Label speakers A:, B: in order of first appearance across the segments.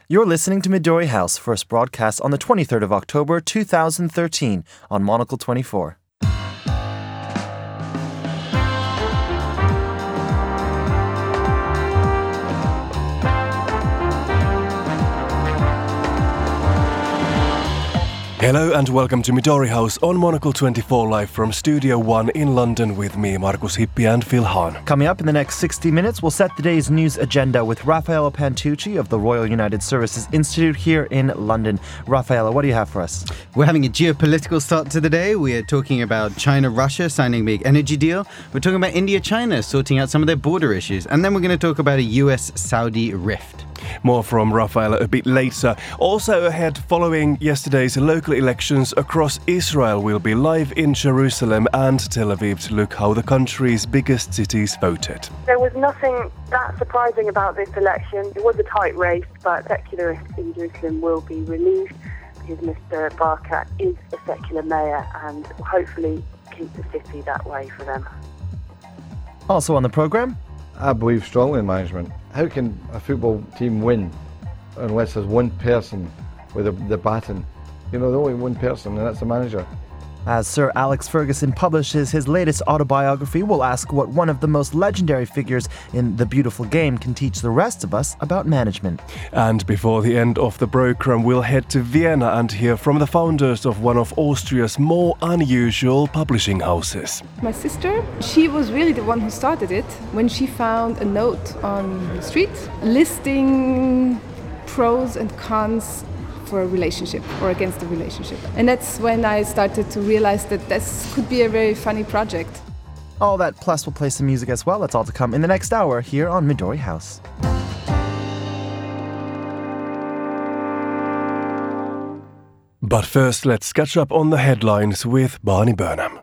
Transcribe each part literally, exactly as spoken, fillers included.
A: You're listening to Midori House, first broadcast on the twenty-third of October, two thousand thirteen on Monocle twenty-four.
B: Hello and welcome to Midori House on Monocle twenty-four, live from Studio One in London with me, Markus Hippi and Phil Hahn.
A: Coming up in the next sixty minutes, we'll set the day's news agenda with Raffaella Pantucci of the Royal United Services Institute here in London. Raffaella, what do you have for us?
C: We're having a geopolitical start to the day. We are talking about China-Russia signing a big energy deal. We're talking about India-China sorting out some of their border issues. And then we're going to talk about a U S Saudi rift.
B: More from Raffaella a bit later. Also ahead, following yesterday's local elections across Israel, we'll be live in Jerusalem and Tel Aviv to look how the country's biggest cities voted.
D: There was nothing that surprising about this election. It was a tight race, but secularists in Jerusalem will be relieved because Mister Barkat is a secular mayor and will hopefully keep the city that way for them.
A: Also on the programme,
E: I believe strongly in management. How can a football team win unless there's one person with a, the baton? You know, there's only one person, and that's the manager.
A: as Sir Alex Ferguson publishes his latest autobiography, we'll ask what one of the most legendary figures in the beautiful game can teach the rest of us about management.
B: And before the end of the program, we'll head to Vienna and hear from the founders of one of Austria's more unusual publishing houses.
F: My sister, she was really the one who started it when she found a note on the street listing pros and cons for a relationship or against a relationship. And that's when I started to realize that this could be a very funny project.
A: All that, plus we'll play some music as well. That's all to come in the next hour here on Midori House.
B: But first, let's catch up on the headlines with Barney Burnham.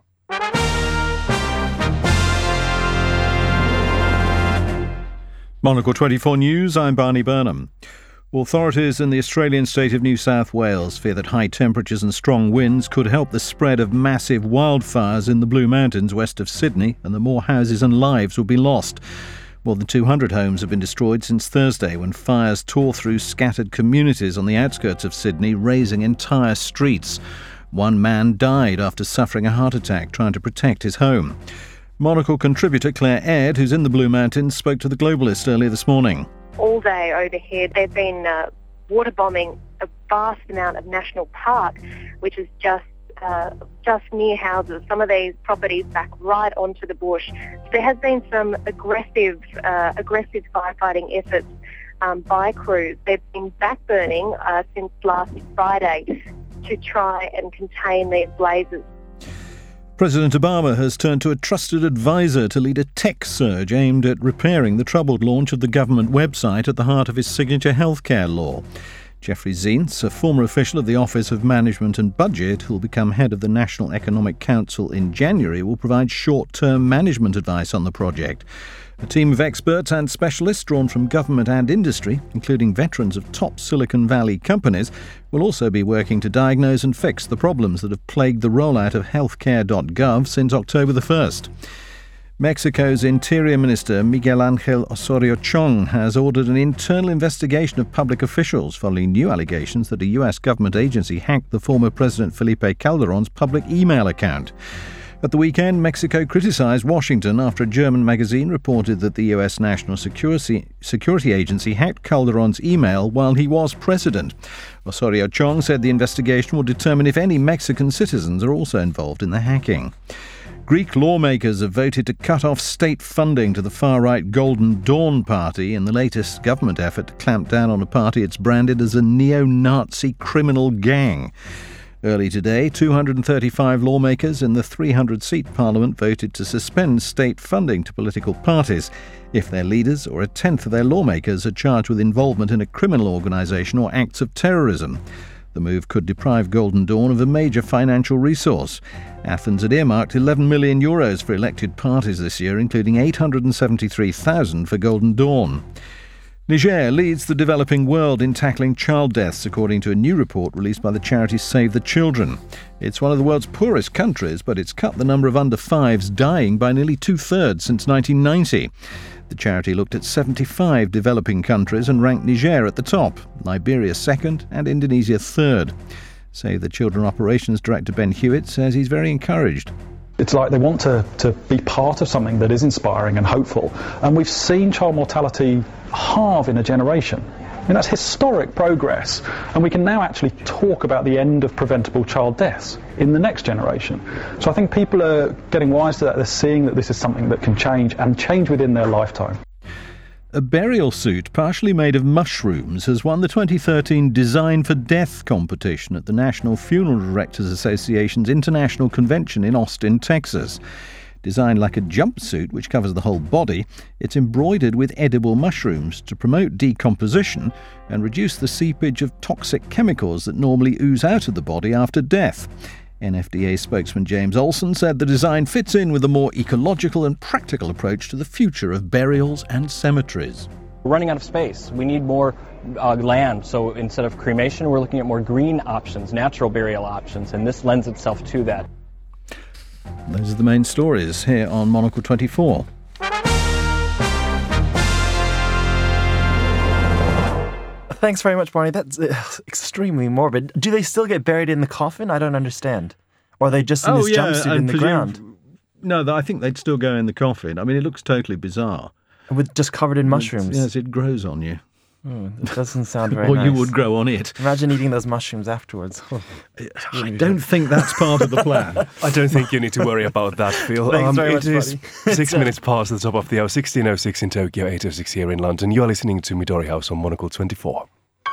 G: Monocle twenty-four News, I'm Barney Burnham. Authorities in the Australian state of New South Wales fear that high temperatures and strong winds could help the spread of massive wildfires in the Blue Mountains west of Sydney, and that more houses and lives will be lost. More than two hundred homes have been destroyed since Thursday when fires tore through scattered communities on the outskirts of Sydney, razing entire streets. One man died after suffering a heart attack trying to protect his home. Monocle contributor Claire Aird, who's in the Blue Mountains, spoke to the Globalist earlier this morning.
H: All day overhead, they've been uh, water bombing a vast amount of national park, which is just uh, just near houses. Some of these properties back right onto the bush. So there has been some aggressive, uh, aggressive firefighting efforts um, by crews. They've been backburning uh, since last Friday to try and contain these blazes.
G: President Obama has turned to a trusted advisor to lead a tech surge aimed at repairing the troubled launch of the government website at the heart of his signature healthcare law. Jeffrey Zients, a former official of the Office of Management and Budget who will become head of the National Economic Council in January, will provide short-term management advice on the project. A team of experts and specialists drawn from government and industry, including veterans of top Silicon Valley companies, will also be working to diagnose and fix the problems that have plagued the rollout of healthcare dot gov since October the first. Mexico's Interior Minister Miguel Ángel Osorio Chong has ordered an internal investigation of public officials following new allegations that a U S government agency hacked the former President Felipe Calderón's public email account. At the weekend, Mexico criticised Washington after a German magazine reported that the U S National Security, Security Agency hacked Calderón's email while he was president. Osorio Chong said the investigation will determine if any Mexican citizens are also involved in the hacking. Greek lawmakers have voted to cut off state funding to the far-right Golden Dawn Party in the latest government effort to clamp down on a party it's branded as a neo-Nazi criminal gang. Early today, two hundred thirty-five lawmakers in the three hundred seat parliament voted to suspend state funding to political parties if their leaders or a tenth of their lawmakers are charged with involvement in a criminal organisation or acts of terrorism. The move could deprive Golden Dawn of a major financial resource. Athens had earmarked eleven million euros for elected parties this year, including eight hundred seventy-three thousand for Golden Dawn. Niger leads the developing world in tackling child deaths, according to a new report released by the charity Save the Children. It's one of the world's poorest countries, but it's cut the number of under fives dying by nearly two-thirds since nineteen ninety. The charity looked at seventy-five developing countries and ranked Niger at the top, Liberia second and Indonesia third. Save the Children Operations Director Ben Hewitt says he's very encouraged.
I: It's like they want to, to be part of something that is inspiring and hopeful. And we've seen child mortality halve in a generation. I mean, that's historic progress. And we can now actually talk about the end of preventable child deaths in the next generation. So I think people are getting wise to that. They're seeing that this is something that can change and change within their lifetime.
G: A burial suit partially made of mushrooms has won the twenty thirteen Design for Death competition at the National Funeral Directors Association's International Convention in Austin, Texas. Designed like a jumpsuit which covers the whole body, it's embroidered with edible mushrooms to promote decomposition and reduce the seepage of toxic chemicals that normally ooze out of the body after death. N F D A spokesman James Olson said the design fits in with a more ecological and practical approach to the future of burials and cemeteries.
J: We're running out of space. We need more uh, land. So instead of cremation, we're looking at more green options, natural burial options, and this lends itself to that.
G: Those are the main stories here on Monocle twenty-four.
A: Thanks very much, Barney. That's uh, extremely morbid. Do they still get buried in the coffin? I don't understand. Or are they just in
G: oh,
A: this
G: yeah,
A: jumpsuit in the
G: presume,
A: ground?
G: No, I think they'd still go in the coffin. I mean, it looks totally bizarre.
A: With just covered in mushrooms?
G: Yes, it grows on you.
A: Oh, it doesn't sound very
G: or
A: nice.
G: you would grow on it.
A: Imagine eating those mushrooms afterwards. Oh,
G: I don't think that's part of the plan.
B: I don't think you need to worry about that, Phil.
A: Thanks
B: um,
A: very
B: it
A: much,
B: is
A: buddy.
B: six minutes past the top of the hour, sixteen oh six in Tokyo, eight oh six here in London. You are listening to Midori House on Monocle twenty-four.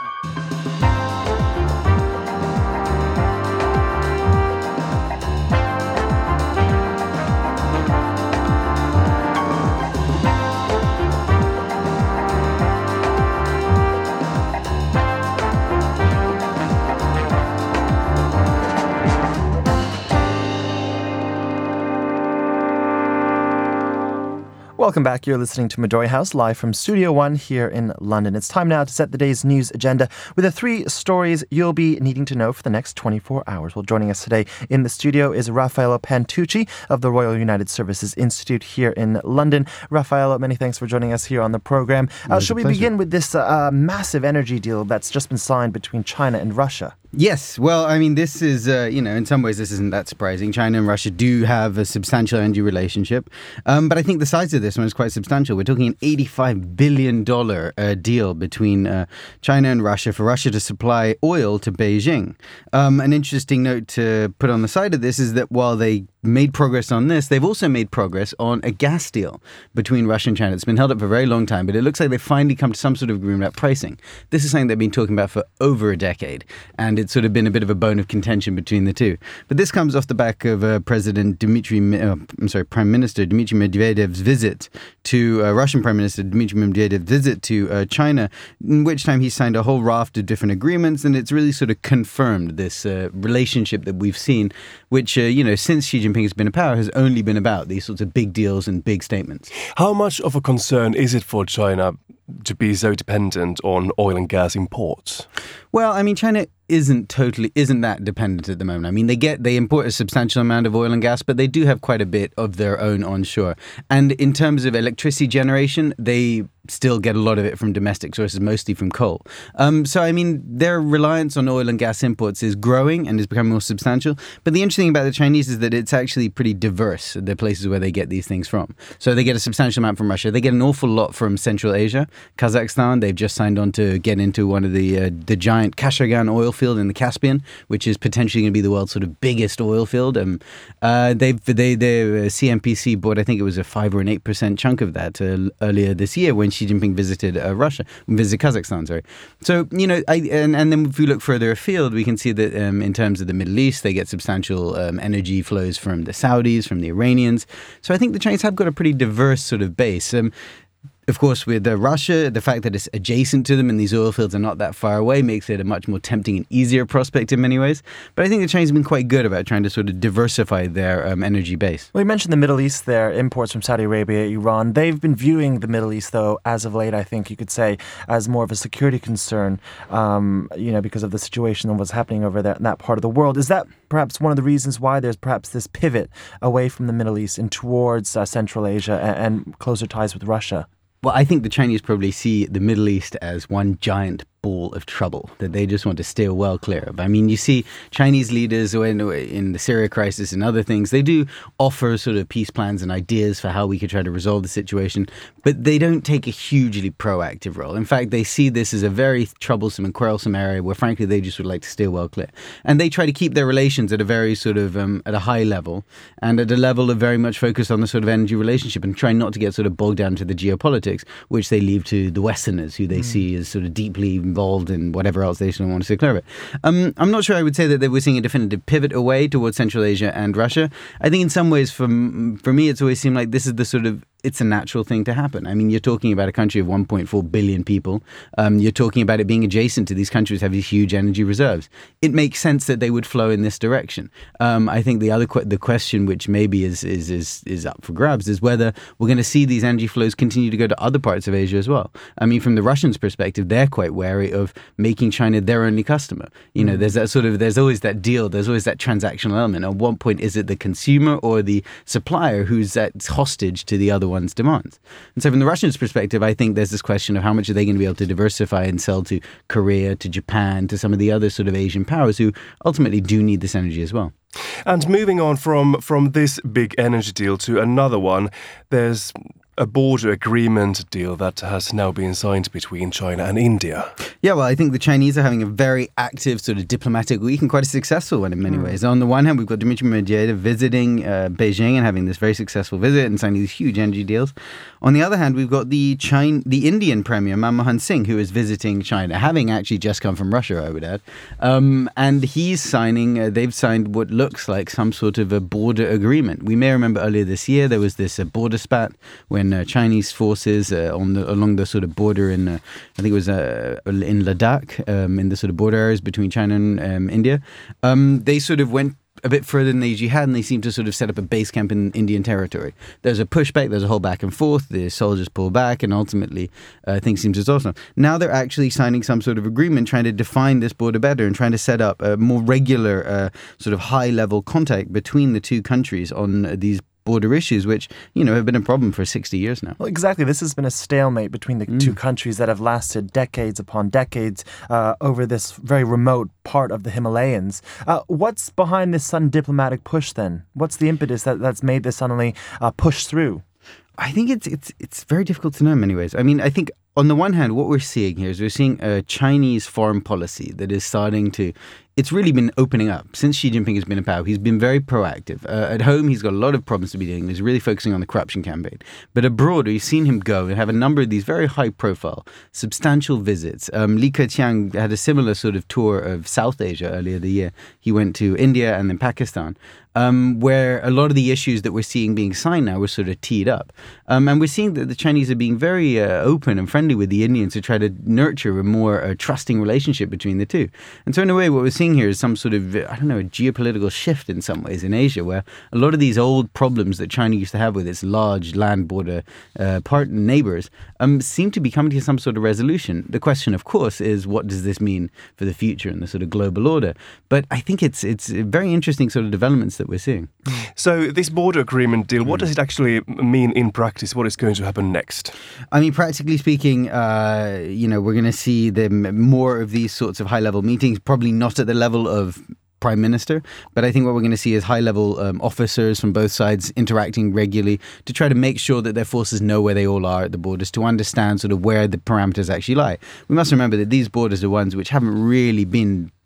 A: Welcome back. You're listening to Midori House live from Studio One here in London. It's time now to set the day's news agenda with the three stories you'll be needing to know for the next twenty-four hours. Well, joining us today in the studio is Raffaello Pantucci of the Royal United Services Institute here in London. Raffaello, many thanks for joining us here on the program. Uh, shall we
C: pleasure.
A: begin with this uh, massive energy deal that's just been signed between China and Russia?
C: Yes, well, I mean, this is, uh, you know, in some ways this isn't that surprising. China and Russia do have a substantial energy relationship, um, but I think the size of this one is quite substantial. We're talking an eighty-five billion dollars uh, deal between uh, China and Russia for Russia to supply oil to Beijing. Um, an interesting note to put on the side of this is that while they made progress on this, they've also made progress on a gas deal between Russia and China. It's been held up for a very long time, but it looks like they've finally come to some sort of agreement about pricing. This is something they've been talking about for over a decade, and it's sort of been a bit of a bone of contention between the two. But this comes off the back of uh, President Dmitry, uh, I'm sorry, Prime Minister Dmitry Medvedev's visit to uh, Russian Prime Minister Dmitry Medvedev's visit to uh, China, in which time he signed a whole raft of different agreements, and it's really sort of confirmed this uh, relationship that we've seen, which, uh, you know, since Xi Jinping has been in power, has only been about these sorts of big deals and big statements.
B: How much of a concern is it for China to be so dependent on oil and gas imports?
C: Well, I mean, China isn't totally, isn't that dependent at the moment. I mean, they get, they import a substantial amount of oil and gas, but they do have quite a bit of their own onshore. And in terms of electricity generation, they still get a lot of it from domestic sources, mostly from coal. Um, so, I mean, their reliance on oil and gas imports is growing and is becoming more substantial. But the interesting thing about the Chinese is that it's actually pretty diverse, the places where they get these things from. So they get a substantial amount from Russia. They get an awful lot from Central Asia. Kazakhstan, they've just signed on to get into one of the uh, the giant Kashagan oil field in the Caspian, which is potentially going to be the world's sort of biggest oil field. Um, uh, they've, they, their uh, C N P C bought, I think it was a five or an eight percent chunk of that uh, earlier this year when Xi Jinping visited uh, Russia, visited Kazakhstan, sorry. So, you know, I, and, and then if we look further afield, we can see that um, in terms of the Middle East, they get substantial um, energy flows from the Saudis, from the Iranians. So I think the Chinese have got a pretty diverse sort of base. Um, Of course, with uh, Russia, the fact that it's adjacent to them and these oil fields are not that far away makes it a much more tempting and easier prospect in many ways. But I think the Chinese have been quite good about trying to sort of diversify their um, energy base.
A: Well, you mentioned the Middle East there, imports from Saudi Arabia, Iran. They've been viewing the Middle East, though, as of late, I think you could say, as more of a security concern, um, you know, because of the situation and what's happening over there in that part of the world. Is that perhaps one of the reasons why there's perhaps this pivot away from the Middle East and towards uh, Central Asia and, and closer ties with Russia?
C: Well, I think the Chinese probably see the Middle East as one giant ball of trouble that they just want to steer well clear of. I mean, you see Chinese leaders in, in the Syria crisis and other things, they do offer sort of peace plans and ideas for how we could try to resolve the situation, but they don't take a hugely proactive role. In fact, they see this as a very troublesome and quarrelsome area where, frankly, they just would like to steer well clear. And they try to keep their relations at a very sort of, um, at a high level and at a level of very much focus on the sort of energy relationship and try not to get sort of bogged down to the geopolitics, which they leave to the Westerners, who they mm. see as sort of deeply involved in whatever else they want to say clear of it. Um, I'm not sure I would say that they were seeing a definitive pivot away towards Central Asia and Russia. I think in some ways, for, for me, it's always seemed like this is the sort of it's a natural thing to happen. I mean, you're talking about a country of one point four billion people. Um, you're talking about it being adjacent to these countries have these huge energy reserves. It makes sense that they would flow in this direction. Um, I think the other que- the question, which maybe is is is is up for grabs, is whether we're going to see these energy flows continue to go to other parts of Asia as well. I mean, from the Russians' perspective, they're quite wary of making China their only customer. You know, mm. there's that sort of there's always that deal. There's always that transactional element. At one point, is it the consumer or the supplier who's at hostage to the other one's demands? And so from the Russians' perspective, I think there's this question of how much are they going to be able to diversify and sell to Korea, to Japan, to some of the other sort of Asian powers who ultimately do need this energy as well.
B: And moving on from, from this big energy deal to another one, there's a border agreement deal that has now been signed between China and India.
C: Yeah, well, I think the Chinese are having a very active sort of diplomatic week and quite a successful one in many mm. ways. On the one hand, we've got Dmitry Medvedev visiting uh, Beijing and having this very successful visit and signing these huge energy deals. On the other hand, we've got the China, the Indian Premier, Manmohan Singh, who is visiting China, having actually just come from Russia, I would add. Um, and he's signing, uh, they've signed what looks like some sort of a border agreement. We may remember earlier this year, there was this uh, border spat when Uh, Chinese forces uh, on the, along the sort of border in, uh, I think it was uh, in Ladakh, um, in the sort of border areas between China and um, India. Um, they sort of went a bit further than they usually had, and they seemed to sort of set up a base camp in Indian territory. There's a pushback, there's a whole back and forth, the soldiers pull back, and ultimately uh, things seem to resolve. Now they're actually signing some sort of agreement trying to define this border better and trying to set up a more regular uh, sort of high-level contact between the two countries on uh, these border issues, which, you know, have been a problem for sixty years now.
A: Well, exactly. This has been a stalemate between the mm. two countries that have lasted decades upon decades uh, over this very remote part of the Himalayas. Uh, what's behind this sudden diplomatic push then? What's the impetus that, that's made this suddenly uh, push through?
C: I think it's it's it's very difficult to know in many ways. I mean, I think on the one hand, what we're seeing here is we're seeing a Chinese foreign policy that is starting to, it's really been opening up. Since Xi Jinping has been in power, he's been very proactive. Uh, at home, he's got a lot of problems to be dealing with. He's really focusing on the corruption campaign. But abroad, we've seen him go and have a number of these very high-profile, substantial visits. Um, Li Keqiang had a similar sort of tour of South Asia earlier the year. He went to India and then Pakistan. Um, where a lot of the issues that we're seeing being signed now were sort of teed up. Um, and we're seeing that the Chinese are being very uh, open and friendly with the Indians to try to nurture a more uh, trusting relationship between the two. And so in a way, what we're seeing here is some sort of, I don't know, a geopolitical shift in some ways in Asia, where a lot of these old problems that China used to have with its large land border uh, part neighbors um, seem to be coming to some sort of resolution. The question, of course, is what does this mean for the future and the sort of global order? But I think it's it's very interesting sort of developments that we're seeing.
B: So this border agreement deal, what does it actually mean in practice? What is going to happen next?
C: I mean, practically speaking, uh, you know, we're going to see the more of these sorts of high-level meetings, probably not at the level of Prime Minister, but I think what we're going to see is high-level um, officers from both sides interacting regularly to try to make sure that their forces know where they all are at the borders, to understand sort of where the parameters actually lie. We must remember that these borders are ones which haven't really been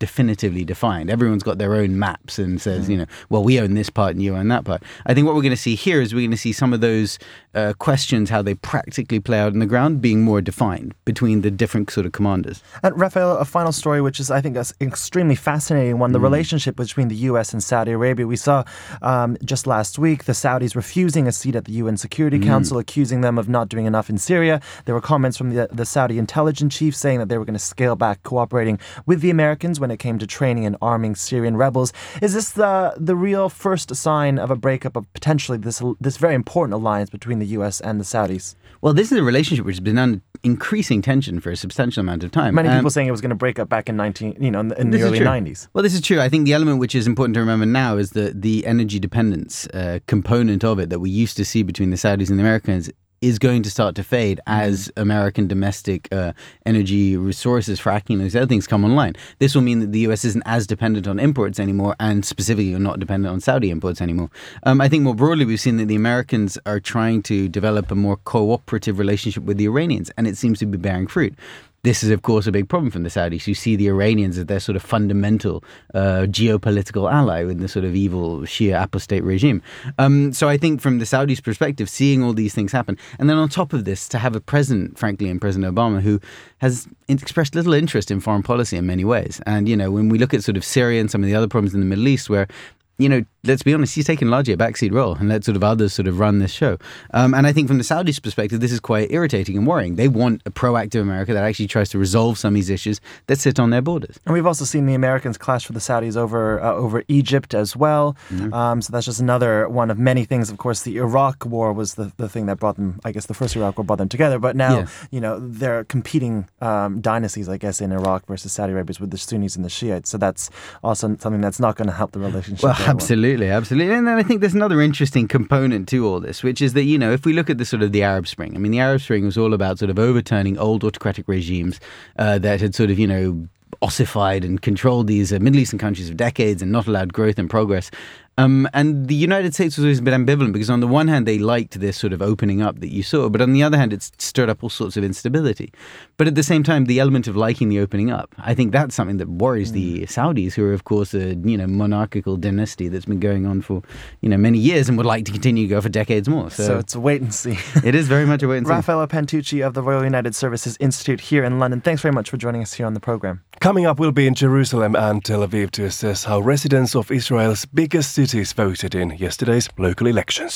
C: definitively defined. Everyone's got their own maps and says, mm. you know, well, we own this part and you own that part. I think what we're going to see here is we're going to see some of those uh, questions, how they practically play out on the ground, being more defined between the different sort of commanders.
A: And Raphael, a final story, which is, I think, an extremely fascinating one, the mm. relationship between the U S and Saudi Arabia. We saw um, just last week the Saudis refusing a seat at the U N Security mm. Council, accusing them of not doing enough in Syria. There were comments from the, the Saudi intelligence chief saying that they were going to scale back cooperating with the Americans when it came to training and arming Syrian rebels. Is this the the real first sign of a breakup of potentially this this very important alliance between the U S and the Saudis?
C: Well, this is a relationship which has been under increasing tension for a substantial amount of time.
A: Many
C: um,
A: people saying it was going to break up back in nineteen, you know, in the, in the early nineties.
C: Well, this is true. I think the element which is important to remember now is the the energy dependence uh, component of it that we used to see between the Saudis and the Americans is going to start to fade as American domestic uh, energy resources, fracking, those other things come online. This will mean that the U S isn't as dependent on imports anymore, and specifically you're not dependent on Saudi imports anymore. Um, I think more broadly, we've seen that the Americans are trying to develop a more cooperative relationship with the Iranians, and it seems to be bearing fruit. This is, of course, a big problem from the Saudis, who see the Iranians as their sort of fundamental uh, geopolitical ally in the sort of evil Shia apostate regime. Um, so I think from the Saudis' perspective, seeing all these things happen, and then on top of this, to have a president, frankly, in President Obama, who has expressed little interest in foreign policy in many ways. And, you know, when we look at sort of Syria and some of the other problems in the Middle East where, you know, let's be honest, he's taken largely a backseat role and let sort of others sort of run this show. Um, and I think from the Saudis' perspective, this is quite irritating and worrying. They want a proactive America that actually tries to resolve some of these issues that sit on their borders.
A: And we've also seen the Americans clash with the Saudis over uh, over Egypt as well. Mm-hmm. Um, so that's just another one of many things. Of course, the Iraq War was the, the thing that brought them, I guess the first Iraq War brought them together. But now, yeah. you know, they're competing um, dynasties, I guess, in Iraq versus Saudi Arabia with the Sunnis and the Shiites. So that's also something that's not going to help the relationship.
C: Well, absolutely. Absolutely, absolutely. And then I think there's another interesting component to all this, which is that, you know, if we look at the sort of the Arab Spring, I mean, the Arab Spring was all about sort of overturning old autocratic regimes uh, that had sort of, you know, ossified and controlled these uh, Middle Eastern countries for decades and not allowed growth and progress. Um, and the United States was always a bit ambivalent because on the one hand, they liked this sort of opening up that you saw, but on the other hand, it's stirred up all sorts of instability. But at the same time, the element of liking the opening up, I think that's something that worries mm. the Saudis, who are, of course, a you know monarchical dynasty that's been going on for you know many years and would like to continue to go for decades more. So,
A: so it's a wait and see.
C: It is very much a wait and see.
A: Raffaello Pantucci of the Royal United Services Institute here in London. Thanks very much for joining us here on the program.
B: Coming up, we'll be in Jerusalem and Tel Aviv to assess how residents of Israel's biggest cities voted in yesterday's local elections.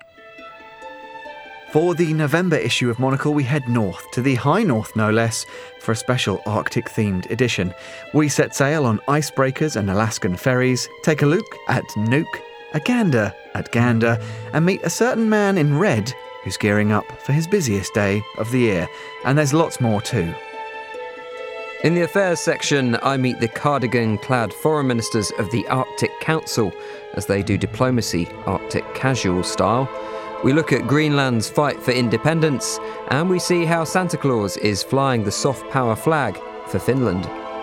K: For the November issue of Monocle, we head north, to the high north no less, for a special Arctic-themed edition. We set sail on icebreakers and Alaskan ferries, take a look at Nuuk, a gander at Gander, and meet a certain man in red who's gearing up for his busiest day of the year. And there's lots more too.
L: In the affairs section, I meet the cardigan-clad foreign ministers of the Arctic Council as they do diplomacy Arctic casual style. We look at Greenland's fight for independence, and we see how Santa Claus is flying the soft power flag for Finland.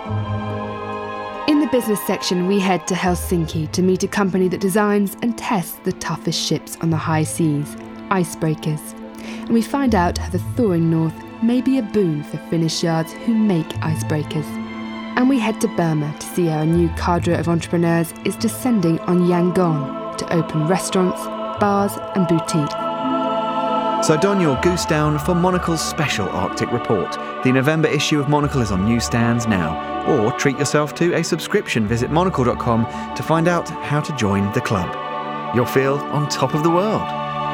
M: In the business section, we head to Helsinki to meet a company that designs and tests the toughest ships on the high seas, icebreakers. And we find out how the thawing north may be a boon for Finnish yards who make icebreakers. And we head to Burma to see how a new cadre of entrepreneurs is descending on Yangon to open restaurants, bars and boutiques.
K: So don your goose down for Monocle's special Arctic report. The November issue of Monocle is on newsstands now. Or treat yourself to a subscription. Visit monocle dot com to find out how to join the club. You'll feel on top of the world.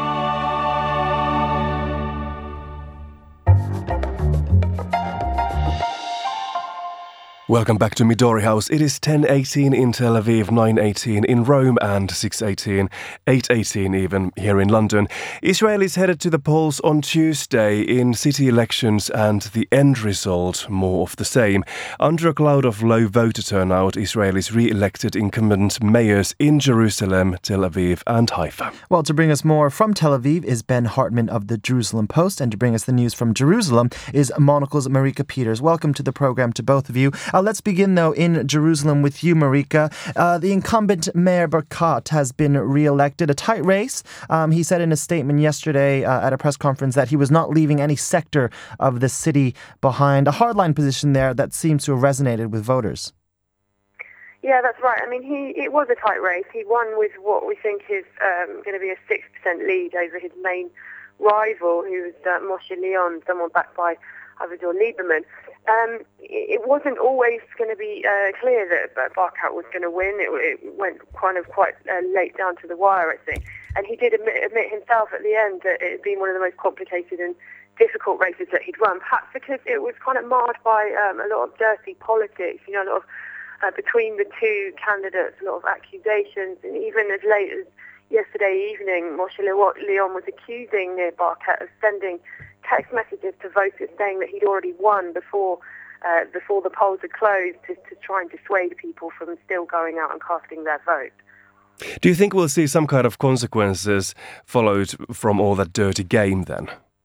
B: Welcome back to Midori House. It is ten eighteen in Tel Aviv, nine eighteen in Rome and six eighteen, eight eighteen even here in London. Israel is headed to the polls on Tuesday in city elections and the end result more of the same. Under a cloud of low voter turnout, Israel is re-elected incumbent mayors in Jerusalem, Tel Aviv and Haifa.
A: Well, to bring us more from Tel Aviv is Ben Hartman of the Jerusalem Post, and to bring us the news from Jerusalem is Monocle's Marika Peters. Welcome to the program to both of you. Uh, let's begin, though, in Jerusalem with you, Marika. Uh, the incumbent Mayor Barkat has been re-elected. A tight race. Um, he said in a statement yesterday uh, at a press conference that he was not leaving any sector of the city behind. A hardline position there that seems to have resonated with voters.
D: Yeah, that's right. I mean, he it was a tight race. He won with what we think is um, going to be a six percent lead over his main rival, who was uh, Moshe Leon, someone backed by Avigdor Lieberman. Um, it wasn't always going to be uh, clear that uh, Barkat was going to win. It, it went kind of quite uh, late down to the wire, I think. And he did admit, admit himself at the end that it had been one of the most complicated and difficult races that he'd run, perhaps because it was kind of marred by um, a lot of dirty politics, you know, a lot of uh, between the two candidates, a lot of accusations, and even as late as yesterday evening, Moshe Leon was accusing Nir Barkat of sending text messages to voters saying that he'd already won before uh, before the polls had closed to, to try and dissuade people from still going out and casting their vote.
B: Do you think we'll see some kind of consequences followed from all that dirty game then?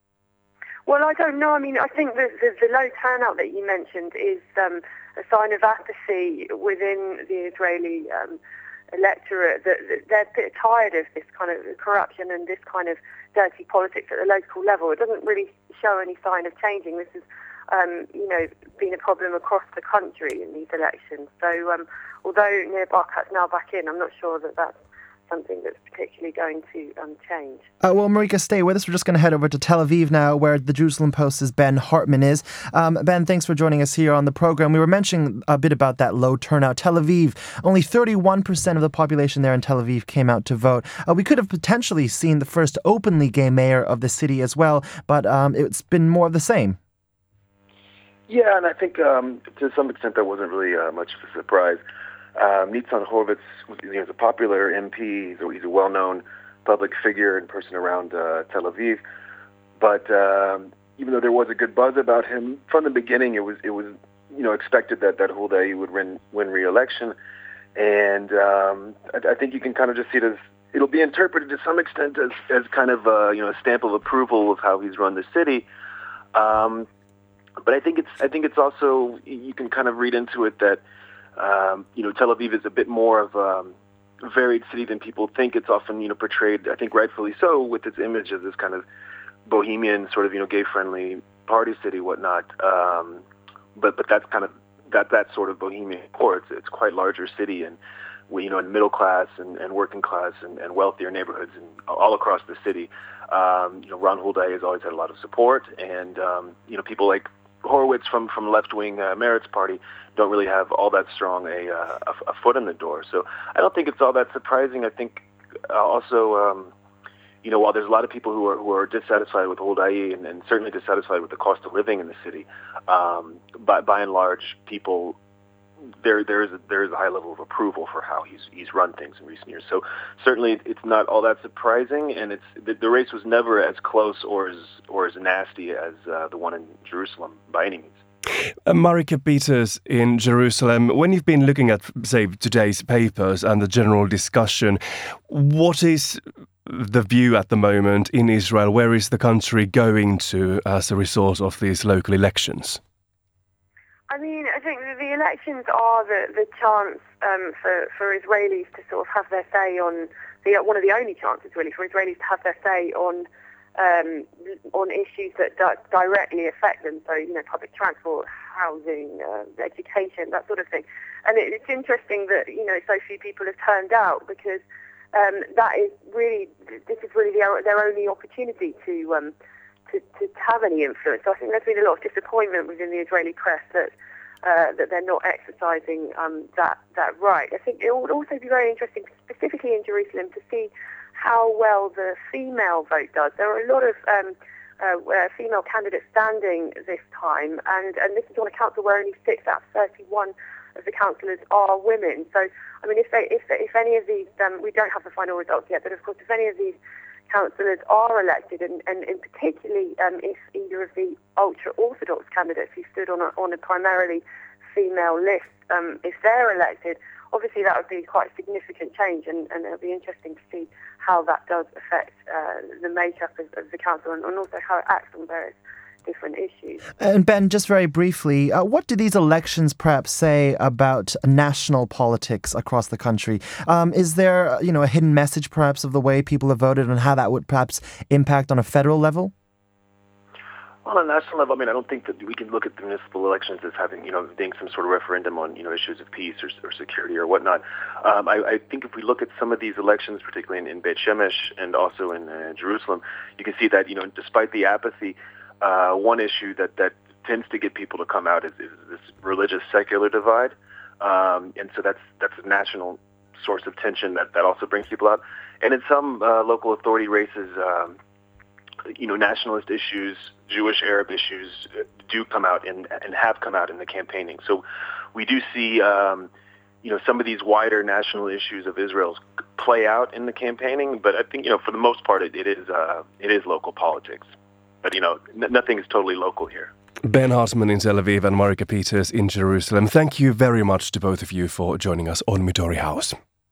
D: Well, I don't know. I mean, I think the, the, the low turnout that you mentioned is um, a sign of apathy within the Israeli um, electorate, that, that they're a bit tired of this kind of corruption and this kind of dirty politics at the local level. It doesn't really show any sign of changing. This has, um, you know, been a problem across the country in these elections. So um, although Nir Barkat's now back in, I'm not sure that that's something that's particularly going to um, change.
A: Uh, well, Marika, stay with us. We're just going to head over to Tel Aviv now, where the Jerusalem Post's Ben Hartman is. Um, Ben, thanks for joining us here on the program. We were mentioning a bit about that low turnout. Tel Aviv, only thirty-one percent of the population there in Tel Aviv came out to vote. Uh, we could have potentially seen the first openly gay mayor of the city as well, but um, it's been more of the same.
N: Yeah, and I think um, to some extent that wasn't really uh, much of a surprise. Um, Nitzan Horowitz, you know, is a popular M P. He's a, he's a well-known public figure and person around uh, Tel Aviv. But um, even though there was a good buzz about him from the beginning, it was it was you know expected that that Hulda'i would win win re-election, and um, I, I think you can kind of just see it as it'll be interpreted to some extent as as kind of uh, you know a stamp of approval of how he's run the city. Um, but I think it's I think it's also you can kind of read into it that. Um, you know, Tel Aviv is a bit more of um, a varied city than people think. It's often, you know, portrayed, I think rightfully so, with its image as this kind of bohemian, sort of, you know, gay-friendly party city, whatnot. Um, but but that's kind of that that sort of bohemian core. It's it's quite larger city, and we, you know, in middle class and, and working class and, and wealthier neighborhoods and all across the city. Um, you know, Ron Hulda'i has always had a lot of support, and um, you know, people like Horowitz from from left-wing uh, Meretz party don't really have all that strong a, uh, a a foot in the door. So I don't think it's all that surprising. I think uh, also, um, you know, while there's a lot of people who are who are dissatisfied with Hulda'i and, and certainly dissatisfied with the cost of living in the city, um, by by and large, people there there is a, there is a high level of approval for how he's he's run things in recent years. So certainly it's not all that surprising, and it's the, the race was never as close or as or as nasty as uh, the one in Jerusalem by any means.
B: Uh, Marika Peters in Jerusalem, when you've been looking at, say, today's papers and the general discussion, what is the view at the moment in Israel? Where is the country going to as a result of these local elections?
D: I mean, I think the elections are the, the chance um, for, for Israelis to sort of have their say on, the one of the only chances really for Israelis to have their say on Um, on issues that di- directly affect them, so, you know, public transport, housing, uh, education, that sort of thing. And it, it's interesting that, you know, so few people have turned out, because um, that is really, this is really their, their only opportunity to, um, to to have any influence. So I think there's been a lot of disappointment within the Israeli press that uh, that they're not exercising um, that, that right. I think it would also be very interesting, specifically in Jerusalem, to see how well the female vote does. There are a lot of um, uh, uh, female candidates standing this time, and, and this is on a council where only six out of thirty-one of the councillors are women. So, I mean, if they, if if any of these, um, we don't have the final results yet, but of course, if any of these councillors are elected, and, and, and particularly um, if either of the ultra-Orthodox candidates who stood on a, on a primarily female list, um, if they're elected, obviously that would be quite a significant change, and, and it'll be interesting to see how that does affect uh, the makeup of, of the council, and, and also how it acts on various different issues.
A: And Ben, just very briefly, uh, what do these elections perhaps say about national politics across the country? Um, is there, you know, a hidden message perhaps of the way people have voted and how that would perhaps impact on a federal level?
N: On a national level, I mean, I don't think that we can look at the municipal elections as having, you know, being some sort of referendum on, you know, issues of peace or, or security or whatnot. Um, I, I think if we look at some of these elections, particularly in, in Beit Shemesh and also in uh, Jerusalem, you can see that, you know, despite the apathy, uh, one issue that, that tends to get people to come out is, is this religious secular divide. Um, and so that's that's a national source of tension that, that also brings people out. And in some uh, local authority races, um, you know, nationalist issues, Jewish, Arab issues do come out and, and have come out in the campaigning. So we do see, um, you know, some of these wider national issues of Israel play out in the campaigning. But I think, you know, for the most part, it, it is uh, it is local politics. But, you know, n- nothing is totally local here.
B: Ben Hartman in Tel Aviv and Marika Peters in Jerusalem. Thank you very much to both of you for joining us on Midori House.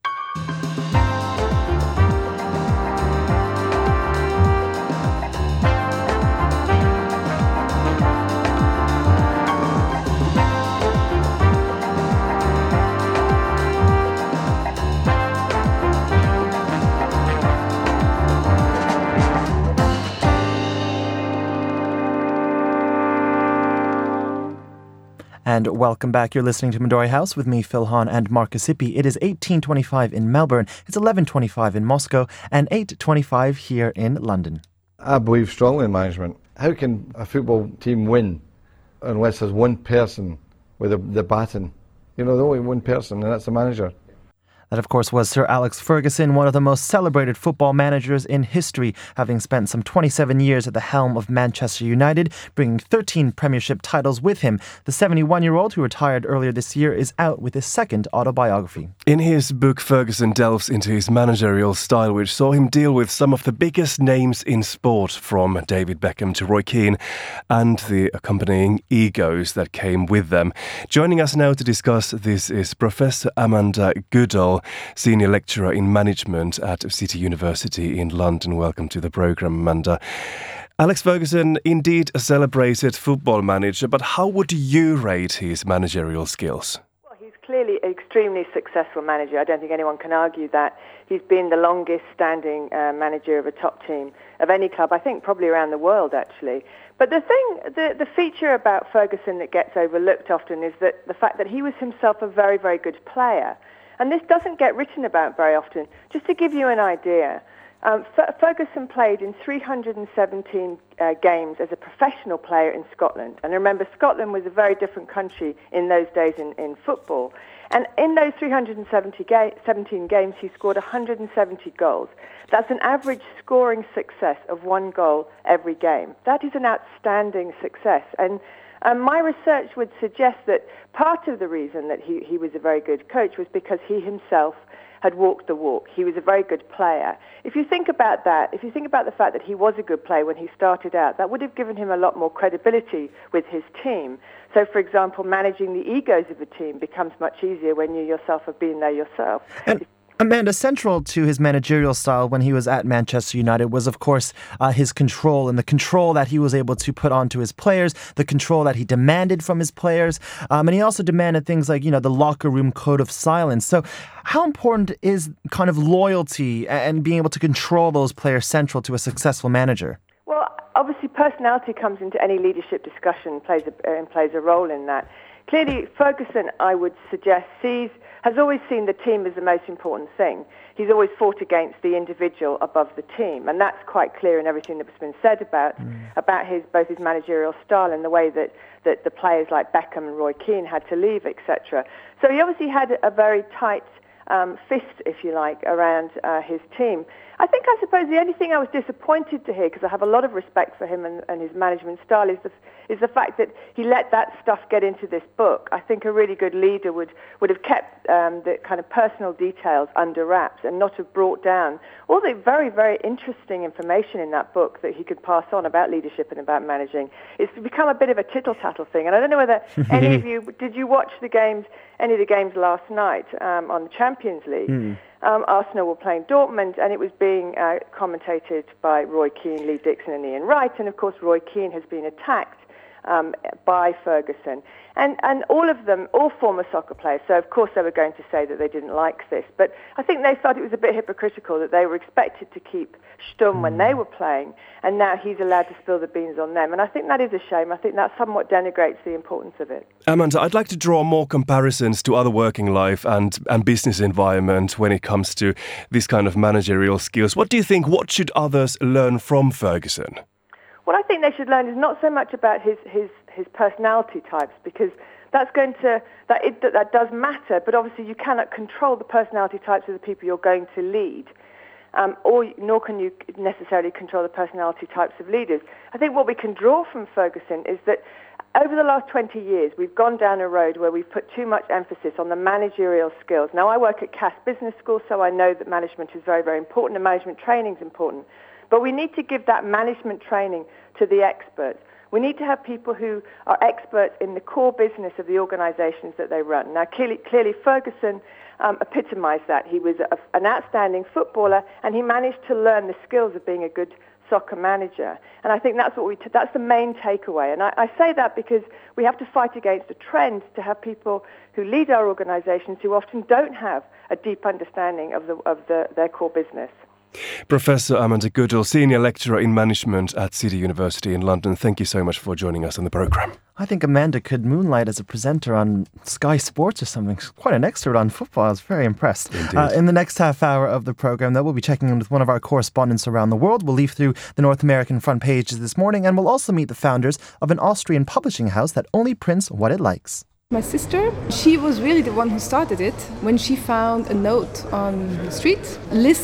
A: And welcome back. You're listening to Midori House with me, Phil Hahn, and Marcus Hippie. It is eighteen twenty-five in Melbourne, it's eleven twenty-five in Moscow, and eight twenty-five here in London.
E: I believe strongly in management. How can a football team win unless there's one person with the, the baton? You know, there's only one person, and that's the manager.
A: That, of course, was Sir Alex Ferguson, one of the most celebrated football managers in history, having spent some twenty-seven years at the helm of Manchester United, bringing thirteen Premiership titles with him. The seventy-one-year-old, who retired earlier this year, is out with his second autobiography.
B: In his book, Ferguson delves into his managerial style, which saw him deal with some of the biggest names in sport, from David Beckham to Roy Keane, and the accompanying egos that came with them. Joining us now to discuss this is Professor Amanda Goodall, Senior Lecturer in Management at City University in London. Welcome to the programme, Amanda. Alex Ferguson, indeed a celebrated football manager, but how would you rate his managerial skills?
O: Well, he's clearly an extremely successful manager. I don't think anyone can argue that. He's been the longest standing uh, manager of a top team of any club, I think probably around the world, actually. But the thing, the, the feature about Ferguson that gets overlooked often is that the fact that he was himself a very, very good player. And this doesn't get written about very often. Just to give you an idea, um, F- Ferguson played in three hundred seventeen uh, games as a professional player in Scotland. And remember, Scotland was a very different country in those days in, in football. And in those three hundred seventeen games, he scored one hundred seventy goals. That's an average scoring success of one goal every game. That is an outstanding success. And Um, my research would suggest that part of the reason that he, he was a very good coach was because he himself had walked the walk. He was a very good player. If you think about that, if you think about the fact that he was a good player when he started out, that would have given him a lot more credibility with his team. So, for example, managing the egos of a team becomes much easier when you yourself have been there yourself.
A: And Amanda, central to his managerial style when he was at Manchester United was, of course, uh, his control and the control that he was able to put onto his players, the control that he demanded from his players. Um, and he also demanded things like, you know, the locker room code of silence. So how important is kind of loyalty and being able to control those players central to a successful manager?
O: Well, obviously, personality comes into any leadership discussion, plays a, uh, plays a role in that. Clearly, Ferguson, I would suggest, sees has always seen the team as the most important thing. He's always fought against the individual above the team, and that's quite clear in everything that's been said about mm. about his both his managerial style and the way that, that the players like Beckham and Roy Keane had to leave, et cetera. So he obviously had a very tight um, fist, if you like, around uh, his team. I think, I suppose, the only thing I was disappointed to hear, because I have a lot of respect for him and, and his management style, is the is the fact that he let that stuff get into this book. I think a really good leader would, would have kept um, the kind of personal details under wraps and not have brought down all the very, very interesting information in that book that he could pass on about leadership and about managing. It's become a bit of a tittle-tattle thing. And I don't know whether any of you, did you watch the games, any of the games last night um, on the Champions League? Mm. Um, Arsenal were playing Dortmund, and it was being uh, commentated by Roy Keane, Lee Dixon and Ian Wright. And, of course, Roy Keane has been attacked um, by Ferguson. And, and all of them, all former soccer players, so of course they were going to say that they didn't like this, but I think they felt it was a bit hypocritical that they were expected to keep Sturm when they were playing, and now he's allowed to spill the beans on them. And I think that is a shame. I think that somewhat denigrates the importance of it.
B: Amanda, I'd like to draw more comparisons to other working life and, and business environment when it comes to this kind of managerial skills. What do you think, what should others learn from Ferguson?
O: What I think they should learn is not so much about his his, his personality types, because that's going to that it, that does matter. But obviously, you cannot control the personality types of the people you're going to lead, um, or nor can you necessarily control the personality types of leaders. I think what we can draw from Ferguson is that over the last twenty years, we've gone down a road where we've put too much emphasis on the managerial skills. Now, I work at C A S Business School, so I know that management is very, very important, and management training is important. But we need to give that management training to the experts. We need to have people who are experts in the core business of the organisations that they run. Now, clearly, clearly Ferguson um, epitomised that. He was a, an outstanding footballer, and he managed to learn the skills of being a good soccer manager. And I think that's what we t- that's the main takeaway. And I, I say that because we have to fight against a trend to have people who lead our organisations who often don't have a deep understanding of the of the, their core business.
B: Professor Amanda Goodall, Senior Lecturer in Management at City University in London, thank you so much for joining us on the programme.
A: I think Amanda could moonlight as a presenter on Sky Sports or something. She's quite an expert on football. I was very impressed. Uh, in the next half hour of the programme, though, we'll be checking in with one of our correspondents around the world. We'll leaf through the North American front pages this morning, and we'll also meet the founders of an Austrian publishing house that only prints what it likes.
F: My sister, she was really the one who started it when she found a note on the street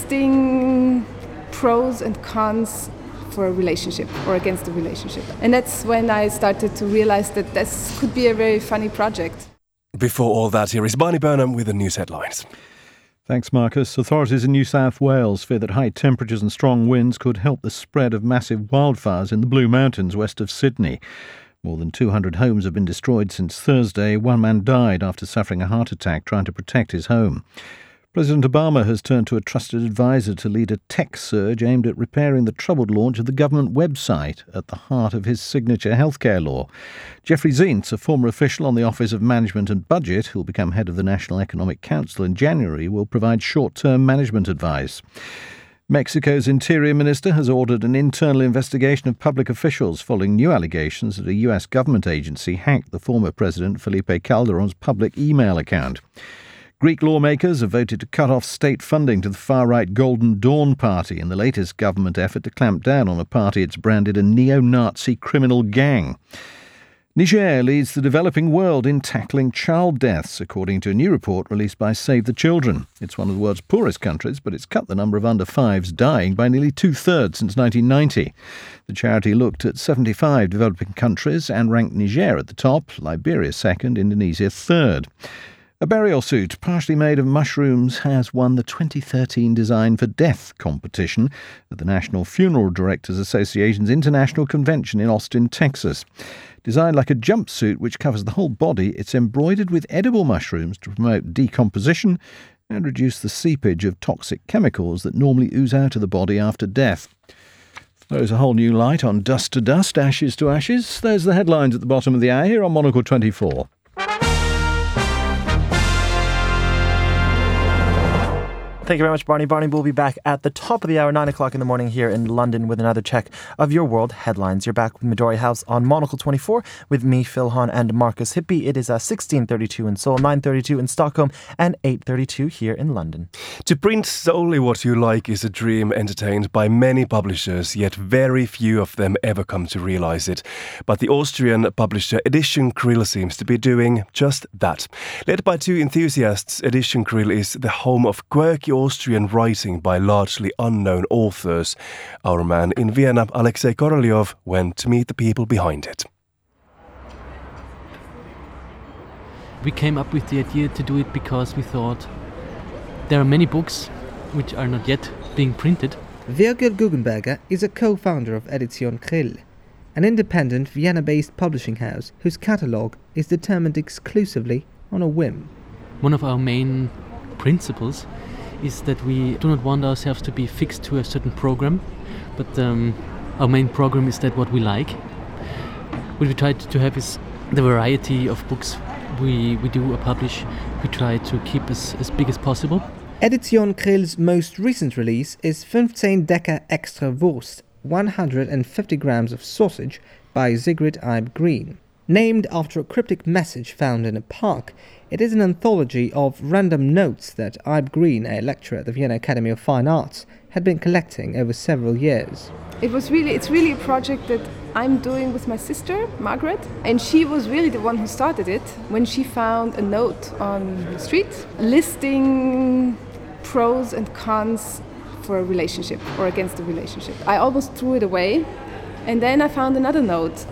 F: listing pros and cons for a relationship or against a relationship. And that's when I started to realize that this could be a very funny project.
B: Before all that, here is Barney Burnham with the news headlines.
G: Thanks, Marcus. Authorities in New South Wales fear that high temperatures and strong winds could help the spread of massive wildfires in the Blue Mountains west of Sydney. More than two hundred homes have been destroyed since Thursday. One man died after suffering a heart attack trying to protect his home. President Obama has turned to a trusted advisor to lead a tech surge aimed at repairing the troubled launch of the government website at the heart of his signature healthcare law. Jeffrey Zients, a former official on the Office of Management and Budget, who'll become head of the National Economic Council in January, will provide short-term management advice. Mexico's Interior Minister has ordered an internal investigation of public officials following new allegations that a U S government agency hacked the former president Felipe Calderon's public email account. Greek lawmakers have voted to cut off state funding to the far-right Golden Dawn Party in the latest government effort to clamp down on a party it's branded a neo-Nazi criminal gang. Niger leads the developing world in tackling child deaths, according to a new report released by Save the Children. It's one of the world's poorest countries, but it's cut the number of under-fives dying by nearly two-thirds since nineteen ninety. The charity looked at seventy-five developing countries and ranked Niger at the top, Liberia second, Indonesia third. A burial suit partially made of mushrooms has won the twenty thirteen Design for Death competition at the National Funeral Directors Association's International Convention in Austin, Texas. Designed like a jumpsuit which covers the whole body, it's embroidered with edible mushrooms to promote decomposition and reduce the seepage of toxic chemicals that normally ooze out of the body after death. Throws a whole new light on dust to dust, ashes to ashes. There's the headlines at the bottom of the hour here on Monocle twenty-four.
A: Thank you very much, Barney. Barney will be back at the top of the hour, nine o'clock in the morning here in London with another check of your world headlines. You're back with Midori House on Monocle twenty-four with me, Phil Hahn, and Marcus Hippie. It is uh, sixteen thirty-two in Seoul, nine thirty-two in Stockholm, and eight thirty-two here in London.
B: To print solely what you like is a dream entertained by many publishers, yet very few of them ever come to realize it. But the Austrian publisher Edition Krill seems to be doing just that. Led by two enthusiasts, Edition Krill is the home of quirky Austrian writing by largely unknown authors. Our man in Vienna, Alexei Korolyov, went to meet the people behind it.
P: We came up with the idea to do it because we thought there are many books which are not yet being printed.
Q: Virgil Guggenberger is a co-founder of Edition Krill, an independent Vienna-based publishing house whose catalogue is determined exclusively on a whim.
P: One of our main principles is that we do not want ourselves to be fixed to a certain program, but um, our main program is that what we like. what we try to have is the variety of books we, we do or publish. We try to keep as, as big as possible.
Q: Edition Krill's most recent release is fifteen Decker Extra Wurst, one hundred fifty grams of sausage by Sigrid Ibe Green. Named after a cryptic message found in a park, it is an anthology of random notes that Ibe Green, a lecturer at the Vienna Academy of Fine Arts, had been collecting over several years.
F: It was really, it's really a project that I'm doing with my sister, Margaret, and she was really the one who started it when she found a note on the street listing pros and cons for a relationship or against a relationship. I almost threw it away, and then I found another note.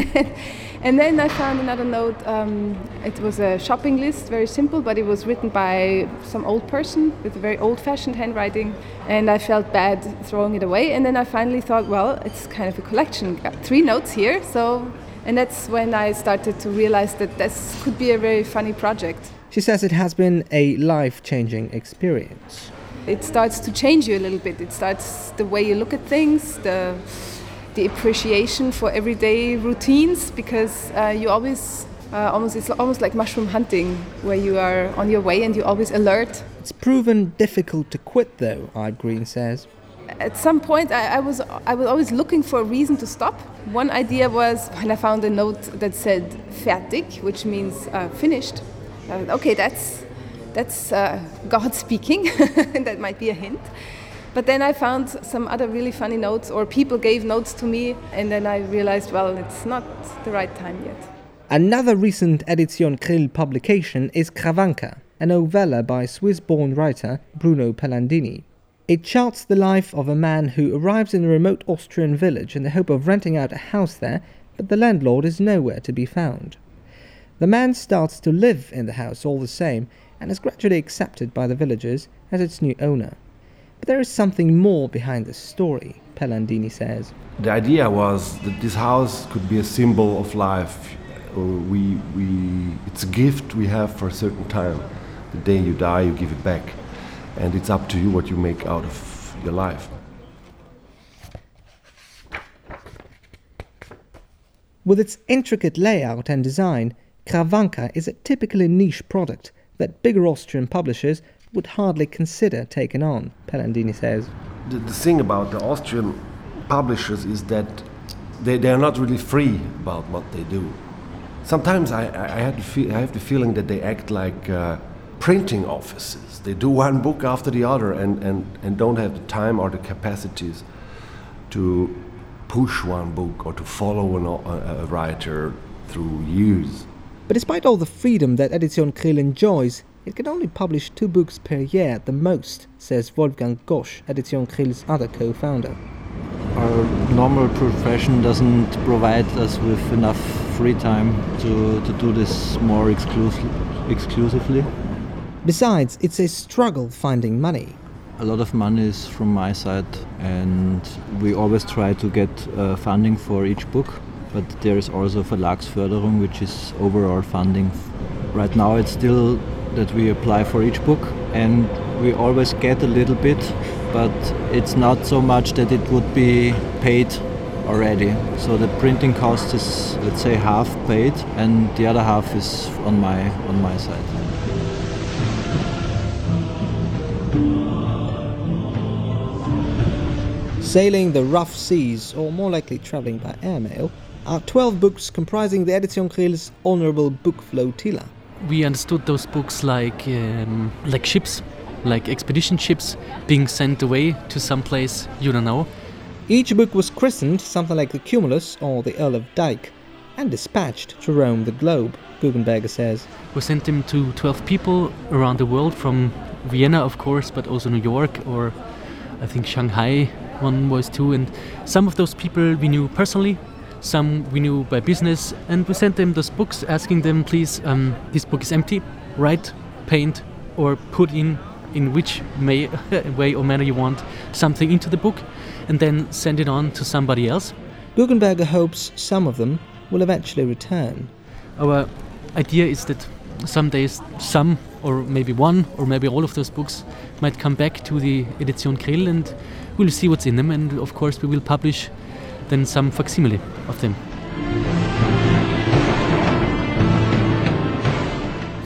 F: And then I found another note. Um, it was a shopping list, very simple, but it was written by some old person with a very old-fashioned handwriting, and I felt bad throwing it away. And then I finally thought, well, it's kind of a collection. Got three notes here, so, and that's when I started to realize that this could be a very funny project.
Q: She says it has been a life-changing experience.
F: It starts to change you a little bit. It starts the way you look at things, the the appreciation for everyday routines, because uh, you always, uh, almost it's almost like mushroom hunting, where you are on your way and you're always alert.
Q: It's proven difficult to quit, though, Ibe Green says.
F: At some point, I, I was I was always looking for a reason to stop. One idea was when I found a note that said "fertig," which means uh, finished. Uh, okay, that's that's uh, God speaking. That might be a hint. But then I found some other really funny notes, or people gave notes to me, and then I realized, well, it's not the right time yet.
Q: Another recent Edition Krill publication is Kravanka, a novella by Swiss-born writer Bruno Pellandini. It charts the life of a man who arrives in a remote Austrian village in the hope of renting out a house there, but the landlord is nowhere to be found. The man starts to live in the house all the same, and is gradually accepted by the villagers as its new owner. But there is something more behind the story, Pellandini says.
R: The idea was that this house could be a symbol of life. We, we, it's a gift we have for a certain time. The day you die, you give it back. And it's up to you what you make out of your life.
Q: With its intricate layout and design, Kravanka is a typically niche product that bigger Austrian publishers would hardly consider taking on, Pellandini says.
R: The, the thing about the Austrian publishers is that they, they are not really free about what they do. Sometimes I, I, had the feel, I have the feeling that they act like uh, printing offices. They do one book after the other and, and, and don't have the time or the capacities to push one book or to follow an, a, a writer through years.
Q: But despite all the freedom that Edition Krill enjoys, it can only publish two books per year at the most, says Wolfgang Gosch, Edition Krill's other co-founder.
S: Our normal profession doesn't provide us with enough free time to, to do this more exclusive, exclusively.
Q: Besides, it's a struggle finding money.
S: A lot of money is from my side, and we always try to get uh, funding for each book, but there is also Verlagsförderung, which is overall funding. Right now it's still that we apply for each book, and we always get a little bit, but it's not so much that it would be paid already. So the printing cost is, let's say, half paid, and the other half is on my on my side.
Q: Sailing the rough seas, or more likely travelling by airmail, are twelve books comprising the Edition Krill's honourable book flotilla.
P: We understood those books like um, like ships, like expedition ships being sent away to some place you don't know.
Q: Each book was christened something like the Cumulus or the Earl of Dyke and dispatched to roam the globe, Guggenberger says.
P: We sent them to twelve people around the world, from Vienna of course, but also New York, or I think Shanghai one was too, and some of those people we knew personally, some we knew by business, and we sent them those books asking them, please, um, this book is empty, write, paint, or put in in which may, way or manner you want something into the book, and then send it on to somebody else.
Q: Guggenberger hopes some of them will eventually return.
P: Our idea is that some days some, or maybe one, or maybe all of those books might come back to the Edition Krill, and we'll see what's in them, and of course we will publish then some facsimile of them.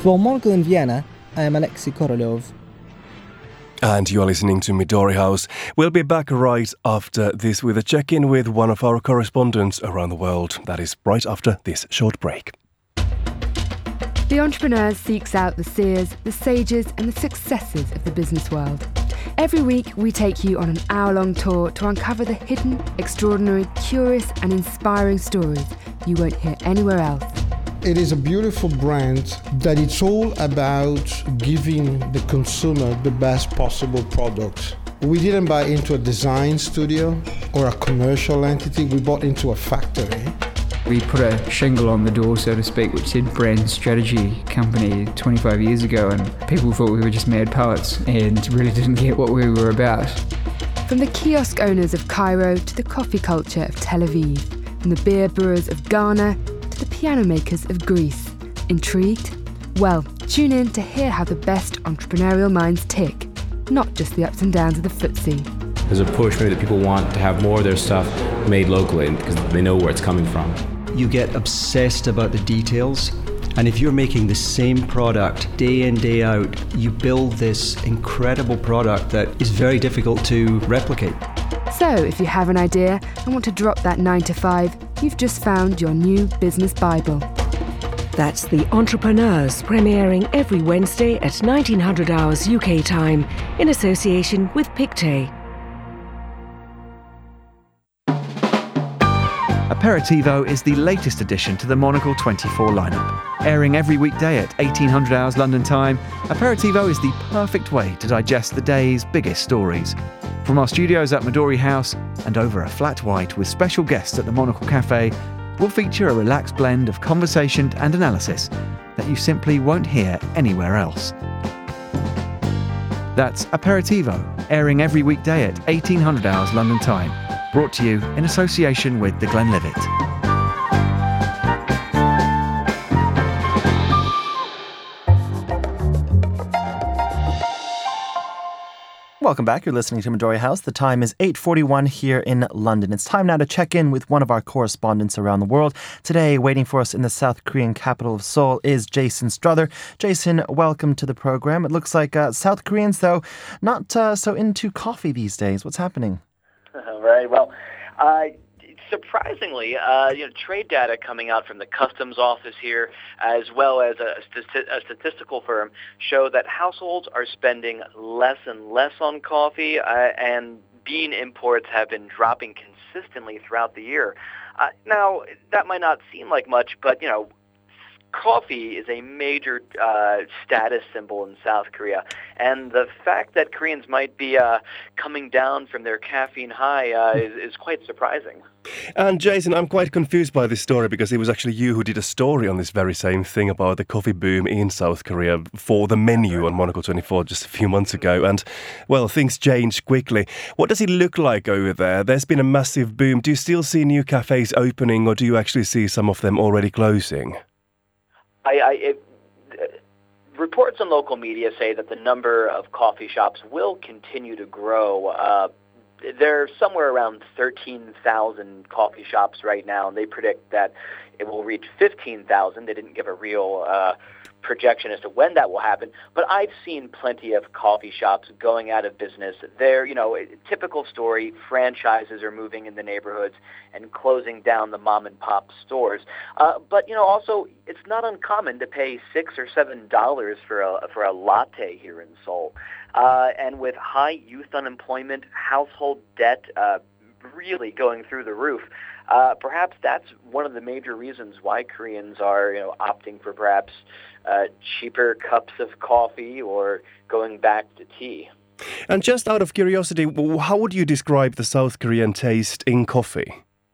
Q: For Monocle in Vienna, I am Alexei Korolov.
B: And you are listening to Midori House. We'll be back right after this with a check-in with one of our correspondents around the world. That is right after this short break.
M: The Entrepreneur seeks out the seers, the sages and the successes of the business world. Every week we take you on an hour-long tour to uncover the hidden, extraordinary, curious and inspiring stories you won't hear anywhere else.
T: It is a beautiful brand that it's all about giving the consumer the best possible product. We didn't buy into a design studio or a commercial entity, we bought into a factory.
U: We put a shingle on the door, so to speak, which said brand strategy company twenty-five years ago, and people thought we were just mad poets and really didn't get what we were about.
M: From the kiosk owners of Cairo to the coffee culture of Tel Aviv, from the beer brewers of Ghana to the piano makers of Greece. Intrigued? Well, tune in to hear how the best entrepreneurial minds tick, not just the ups and downs of the footsie.
V: There's a push maybe that people want to have more of their stuff made locally because they know where it's coming from.
W: You get obsessed about the details, and if you're making the same product day in, day out, you build this incredible product that is very difficult to replicate.
M: So, if you have an idea and want to drop that nine to five, you've just found your new business Bible.
X: That's The Entrepreneurs, premiering every Wednesday at nineteen hundred hours U K time in association with Pictet.
K: Aperitivo is the latest addition to the Monocle twenty-four lineup. Airing every weekday at eighteen hundred hours London time, Aperitivo is the perfect way to digest the day's biggest stories. From our studios at Midori House and over a flat white with special guests at the Monocle Cafe, we'll feature a relaxed blend of conversation and analysis that you simply won't hear anywhere else. That's Aperitivo, airing every weekday at eighteen hundred hours London time. Brought to you in association with The Glenlivet.
A: Welcome back. You're listening to Midori House. The time is eight forty-one here in London. It's time now to check in with one of our correspondents around the world. Today, waiting for us in the South Korean capital of Seoul is Jason Strother. Jason, welcome to the program. It looks like uh, South Koreans, though, not uh, so into coffee these days. What's happening?
Y: Right. Well, uh, surprisingly, uh, you know, trade data coming out from the customs office here, as well as a, st- a statistical firm, show that households are spending less and less on coffee, uh, and bean imports have been dropping consistently throughout the year. Uh, now, that might not seem like much, but, you know, coffee is a major uh, status symbol in South Korea, and the fact that Koreans might be uh, coming down from their caffeine high uh, is, is quite surprising.
B: And Jason, I'm quite confused by this story because it was actually you who did a story on this very same thing about the coffee boom in South Korea for the menu on Monocle twenty-four just a few months ago. And, well, things changed quickly. What does it look like over there? There's been a massive boom. Do you still see new cafes opening, or do you actually see some of them already closing?
Y: I, I, it, uh, reports in local media say that the number of coffee shops will continue to grow. Uh, there are somewhere around thirteen thousand coffee shops right now, and they predict that it will reach fifteen thousand. They didn't give a real uh, projection as to when that will happen, but I've seen plenty of coffee shops going out of business. They're, you know, a typical story. Franchises are moving in the neighborhoods and closing down the mom and pop stores. Uh, but, you know, also it's not uncommon to pay six or seven dollars for a for a latte here in Seoul. Uh, and with high youth unemployment, household debt uh, really going through the roof, uh, perhaps that's one of the major reasons why Koreans are, you know, opting for perhaps uh, cheaper cups of coffee or going back to tea.
B: And just out of curiosity, how would you describe the South Korean taste in coffee?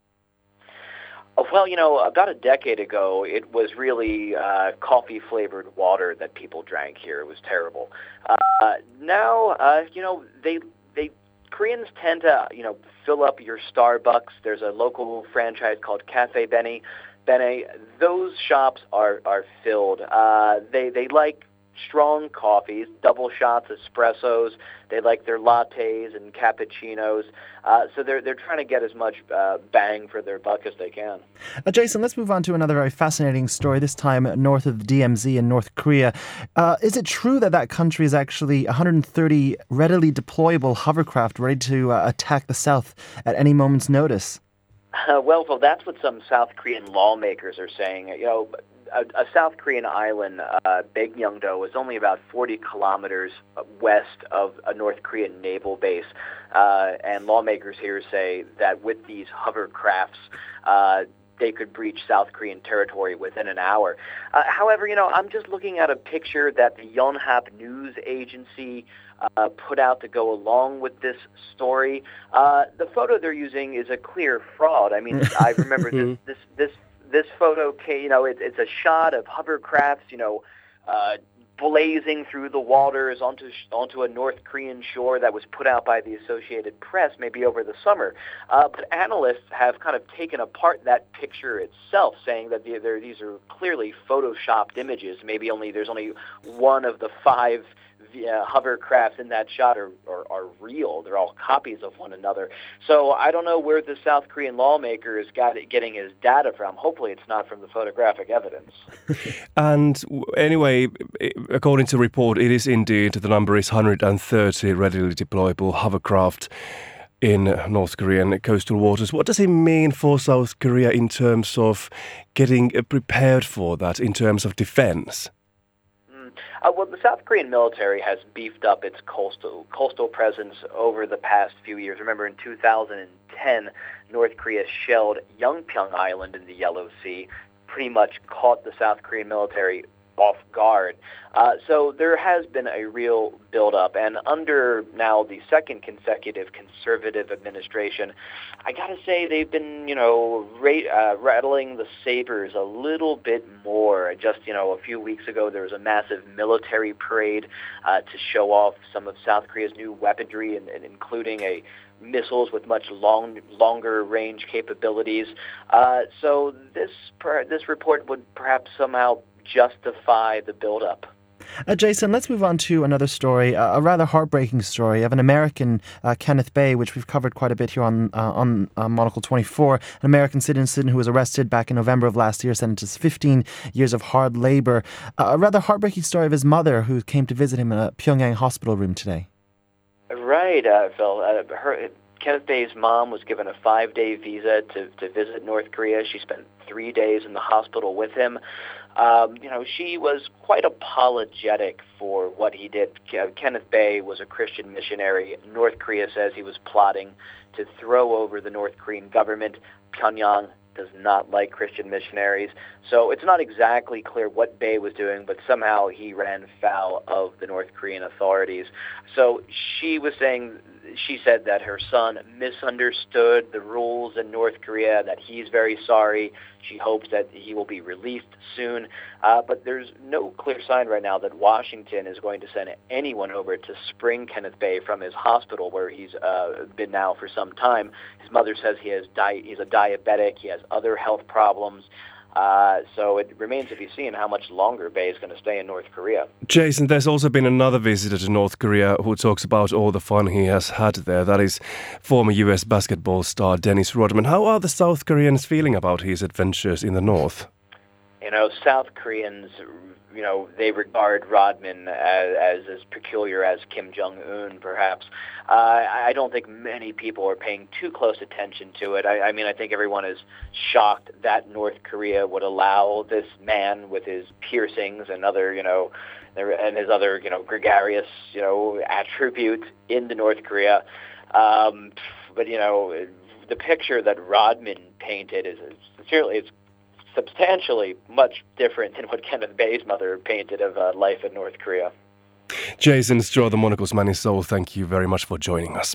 Y: Well, you know, about a decade ago, it was really uh, coffee-flavored water that people drank here. It was terrible. Uh, now, uh, you know, they they Koreans tend to, you know, fill up your Starbucks. There's a local franchise called Cafe Benny. Bene, those shops are are filled. Uh, they they like strong coffees, double shots, espressos. They like their lattes and cappuccinos. Uh, so they're they're trying to get as much uh, bang for their buck as they can.
A: Uh, Jason, let's move on to another very fascinating story, this time north of the D M Z in North Korea. Uh, is it true that that country is actually one hundred thirty readily deployable hovercraft ready to uh, attack the South at any moment's notice?
Y: Uh, well, well, that's what some South Korean lawmakers are saying. You know, a, a South Korean island, uh, Baekmyung-do, is only about forty kilometers west of a North Korean naval base. Uh, and lawmakers here say that with these hovercrafts, uh, they could breach South Korean territory within an hour. Uh, however, you know, I'm just looking at a picture that the Yonhap news agency uh, put out to go along with this story. Uh, the photo they're using is a clear fraud. I mean, I remember this this this this photo. You know, it, it's a shot of hovercrafts. You know. Uh, blazing through the waters onto onto a North Korean shore that was put out by the Associated Press maybe over the summer. Uh, but analysts have kind of taken apart that picture itself, saying that the, these are clearly photoshopped images. Maybe only there's only one of the five uh, hovercrafts in that shot are, are, are real. They're all copies of one another. So I don't know where the South Korean lawmaker is got it, getting his data from. Hopefully it's not from the photographic evidence.
B: And anyway, according to the report, it is indeed, the number is one hundred thirty readily deployable hovercraft in North Korean coastal waters. What does it mean for South Korea in terms of getting prepared for that, in terms of defense?
Y: Uh, well, the South Korean military has beefed up its coastal coastal presence over the past few years. Remember, in two thousand ten, North Korea shelled Yeonpyeong Island in the Yellow Sea, pretty much caught the South Korean military off guard. Uh, so there has been a real buildup, and under now the second consecutive conservative administration, I gotta say they've been, you know, ra- uh, rattling the sabers a little bit more. Just, you know, a few weeks ago there was a massive military parade uh, to show off some of South Korea's new weaponry, and, and including a missiles with much long, longer range capabilities. Uh, so this per- this report would perhaps somehow justify the buildup.
A: Uh, Jason, let's move on to another story, uh, a rather heartbreaking story of an American, uh, Kenneth Bae, which we've covered quite a bit here on uh, on uh, Monocle twenty-four, an American citizen who was arrested back in November of last year, sentenced to fifteen years of hard labor. Uh, a rather heartbreaking story of his mother who came to visit him in a Pyongyang hospital room today.
Y: Right, uh, Phil. Uh, her, Kenneth Bae's mom was given a five-day visa to, to visit North Korea. She spent three days in the hospital with him. Um, you know, she was quite apologetic for what he did. Kenneth Bae was a Christian missionary. North Korea says he was plotting to throw over the North Korean government. Pyongyang does not like Christian missionaries. So it's not exactly clear what Bae was doing, but somehow he ran foul of the North Korean authorities. So she was saying, she said that her son misunderstood the rules in North Korea, that he's very sorry. She hopes that he will be released soon. Uh, but there's no clear sign right now that Washington is going to send anyone over to spring Kenneth Bae from his hospital, where he's uh, been now for some time. His mother says he has di- he's a diabetic, he has other health problems. Uh, so it remains to be seen how much longer Bae is going to stay in North Korea.
B: Jason, there's also been another visitor to North Korea who talks about all the fun he has had there. That is former U S basketball star Dennis Rodman. How are the South Koreans feeling about his adventures in the North?
Y: You know, South Koreans, you know, they regard Rodman as, as as peculiar as Kim Jong-un, perhaps. Uh, I don't think many people are paying too close attention to it. I, I mean, I think everyone is shocked that North Korea would allow this man with his piercings and other, you know, and his other, you know, gregarious, you know, attributes into North Korea. Um, but, you know, the picture that Rodman painted is, is sincerely, it's substantially much different than what Kenneth Bae's mother painted of uh, life in North Korea.
B: Jason Straw, the Monocle's Man in Seoul, thank you very much for joining us.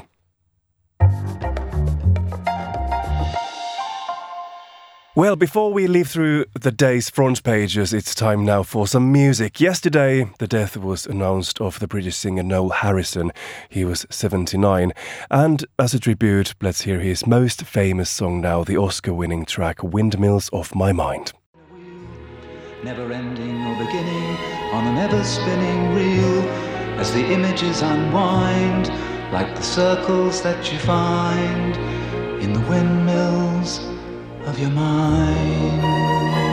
B: Well, before we leave through the day's front pages, it's time now for some music. Yesterday, the death was announced of the British singer Noel Harrison. He was seventy-nine. And as a tribute, let's hear his most famous song now, the Oscar-winning track Windmills of My Mind.
C: never ending or beginning, on an ever-spinning reel, as the images unwind, like the circles that you find in the windmills of your mind.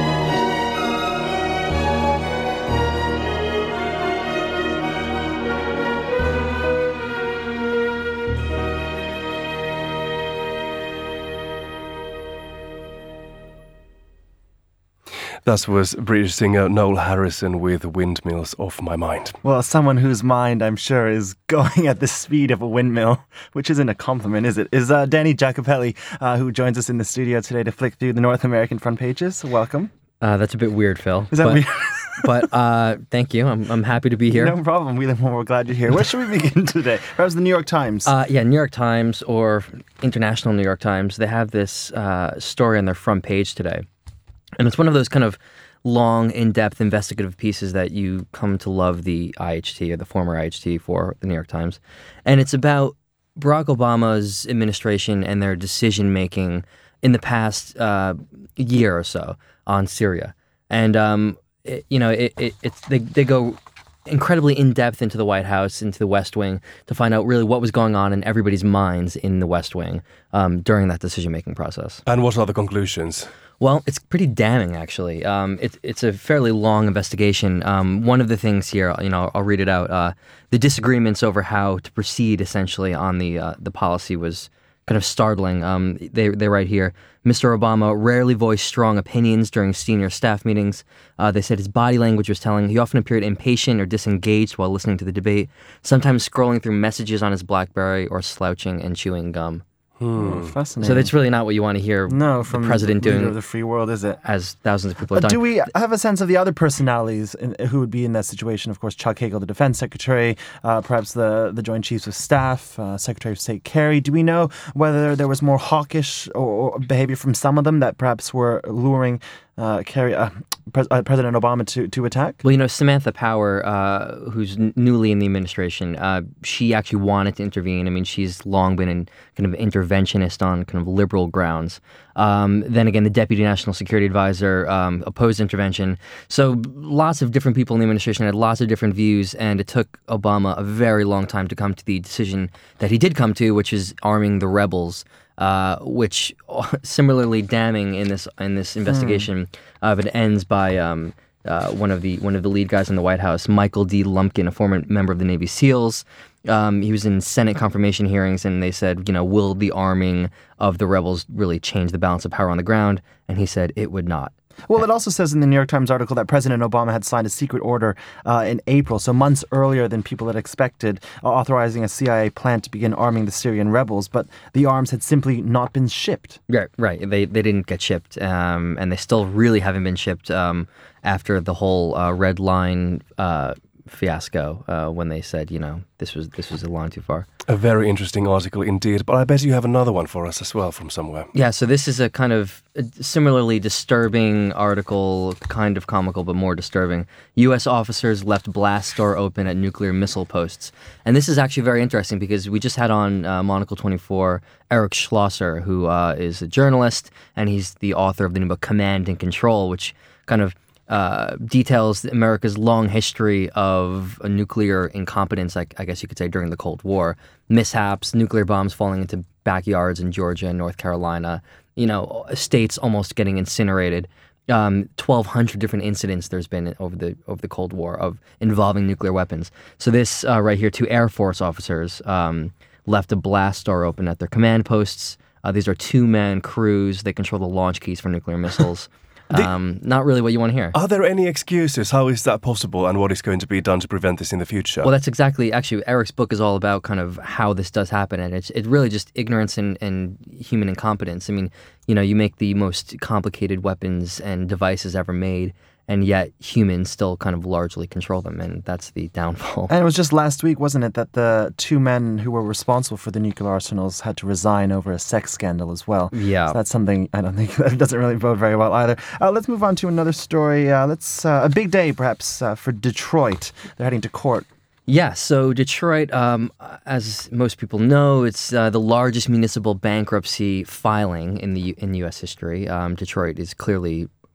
B: That was British singer Noel Harrison with Windmills of My Mind.
A: Well, someone whose mind, I'm sure, is going at the speed of a windmill, which isn't a compliment, is it? Is uh, Danny Jacopelli, uh, who joins us in the studio today to flick through the North American front pages. Welcome.
H: Uh, that's a bit weird, Phil.
A: Is that
H: but,
A: weird?
H: but uh, thank you. I'm I'm happy to be here.
A: No problem. We, we're glad you're here. Where should we begin today? Perhaps the New York Times.
H: Uh, yeah, New York Times or International New York Times. They have this uh, story on their front page today. And it's one of those kind of long, in-depth investigative pieces that you come to love the I H T or the former I H T for, the New York Times. And it's about Barack Obama's administration and their decision-making in the past uh, year or so on Syria. And, um, it, you know, it, it, it's they, they go incredibly in-depth into the White House, into the West Wing, to find out really what was going on in everybody's minds in the West Wing um, during that decision-making process.
B: And what are the conclusions?
H: Well, it's pretty damning, actually. Um, it, it's a fairly long investigation. Um, one of the things here, you know, I'll read it out. Uh, the disagreements over how to proceed, essentially, on the uh, the policy was kind of startling. Um, they they write here, Mister Obama rarely voiced strong opinions during senior staff meetings. Uh, they said his body language was telling. He often appeared impatient or disengaged while listening to the debate, sometimes scrolling through messages on his BlackBerry or slouching and chewing gum.
A: Hmm. Fascinating.
H: So that's really not what you want to hear
A: no, from
H: the president
A: the leader
H: doing
A: of the free world, is it?
H: As thousands of people are
A: uh,
H: dying.
A: Do we have a sense of the other personalities in, who would be in that situation? Of course, Chuck Hagel, the defense secretary, uh, perhaps the, the Joint Chiefs of Staff, uh, Secretary of State Kerry. Do we know whether there was more hawkish or, or behavior from some of them that perhaps were luring uh, Kerry, uh, Pres- uh, President Obama to, to attack?
H: Well, you know, Samantha Power, uh, who's n- newly in the administration, uh, she actually wanted to intervene. I mean, she's long been in kind of interventionist on kind of liberal grounds. Um, then again, the Deputy National Security Advisor um, opposed intervention. So lots of different people in the administration had lots of different views, and it took Obama a very long time to come to the decision that he did come to, which is arming the rebels. Uh, which similarly damning in this in this investigation. Hmm. Uh, it ends by um, uh, one of the one of the lead guys in the White House, Michael D. Lumpkin, a former member of the Navy SEALs. Um, he was in Senate confirmation hearings, and they said, you know, will the arming of the rebels really change the balance of power on the ground? And he said it would not.
A: Well, it also says in the New York Times article that President Obama had signed a secret order uh, in April, so months earlier than people had expected, uh, authorizing a C I A plan to begin arming the Syrian rebels, but the arms had simply not been shipped.
H: Right, right. They they didn't get shipped, um, and they still really haven't been shipped um, after the whole uh, red line uh, fiasco uh, when they said, you know, this was this was a line too far.
B: A very interesting article indeed, but I bet you have another one for us as well from somewhere.
H: Yeah, so this is a kind of a similarly disturbing article, kind of comical, but more disturbing. U S officers left blast door open at nuclear missile posts. And this is actually very interesting because we just had on uh, Monocle twenty-four Eric Schlosser, who uh, is a journalist, and he's the author of the new book Command and Control, which kind of Uh, details America's long history of a nuclear incompetence, I, I guess you could say, during the Cold War. Mishaps, nuclear bombs falling into backyards in Georgia and North Carolina, you know, states almost getting incinerated. Um, twelve hundred different incidents there's been over the over the Cold War of involving nuclear weapons. So this uh, right here, two Air Force officers um, left a blast door open at their command posts. Uh, these are two-man crews. They control the launch keys for nuclear missiles. Um, not really what you want to hear.
B: Are there any excuses? How is that possible, and what is going to be done to prevent this in the future?
H: Well, that's exactly, actually, Eric's book is all about kind of how this does happen, and it's it really just ignorance and, and human incompetence. I mean, you know, you make the most complicated weapons and devices ever made, and yet humans still kind of largely control them, and that's the downfall.
A: And it was just last week, wasn't it, that the two men who were responsible for the nuclear arsenals had to resign over a sex scandal as well.
H: Yeah.
A: So that's something I don't think that doesn't really bode very well either. Uh, let's move on to another story. Uh, let's uh, a big day, perhaps, uh, for Detroit. They're heading to court.
H: Yeah, so Detroit, um, as most people know, it's uh, the largest municipal bankruptcy filing in the in U S history. Um, Detroit is clearly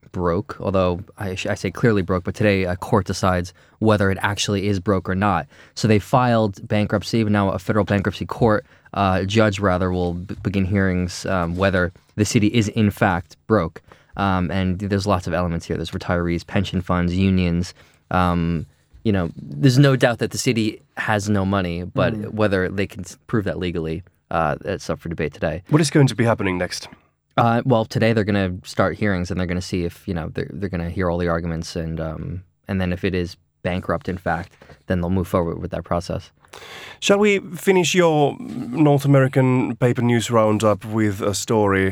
H: broke, although I, I say clearly broke, but today a court decides whether it actually is broke or not. So they filed bankruptcy, but now a federal bankruptcy court, uh, judge rather, will b- begin hearings um, whether the city is in fact broke. Um, and there's lots of elements here. There's retirees, pension funds, unions. Um, you know, there's no doubt that the city has no money, but mm. whether they can prove that legally, uh, that's up for debate today.
B: What is going to be happening next?
H: Uh, well, today they're going to start hearings, and they're going to see if, you know, they're, they're going to hear all the arguments, and um, and then if it is bankrupt, in fact, then they'll move forward with that process.
B: Shall we finish your North American paper news roundup with a story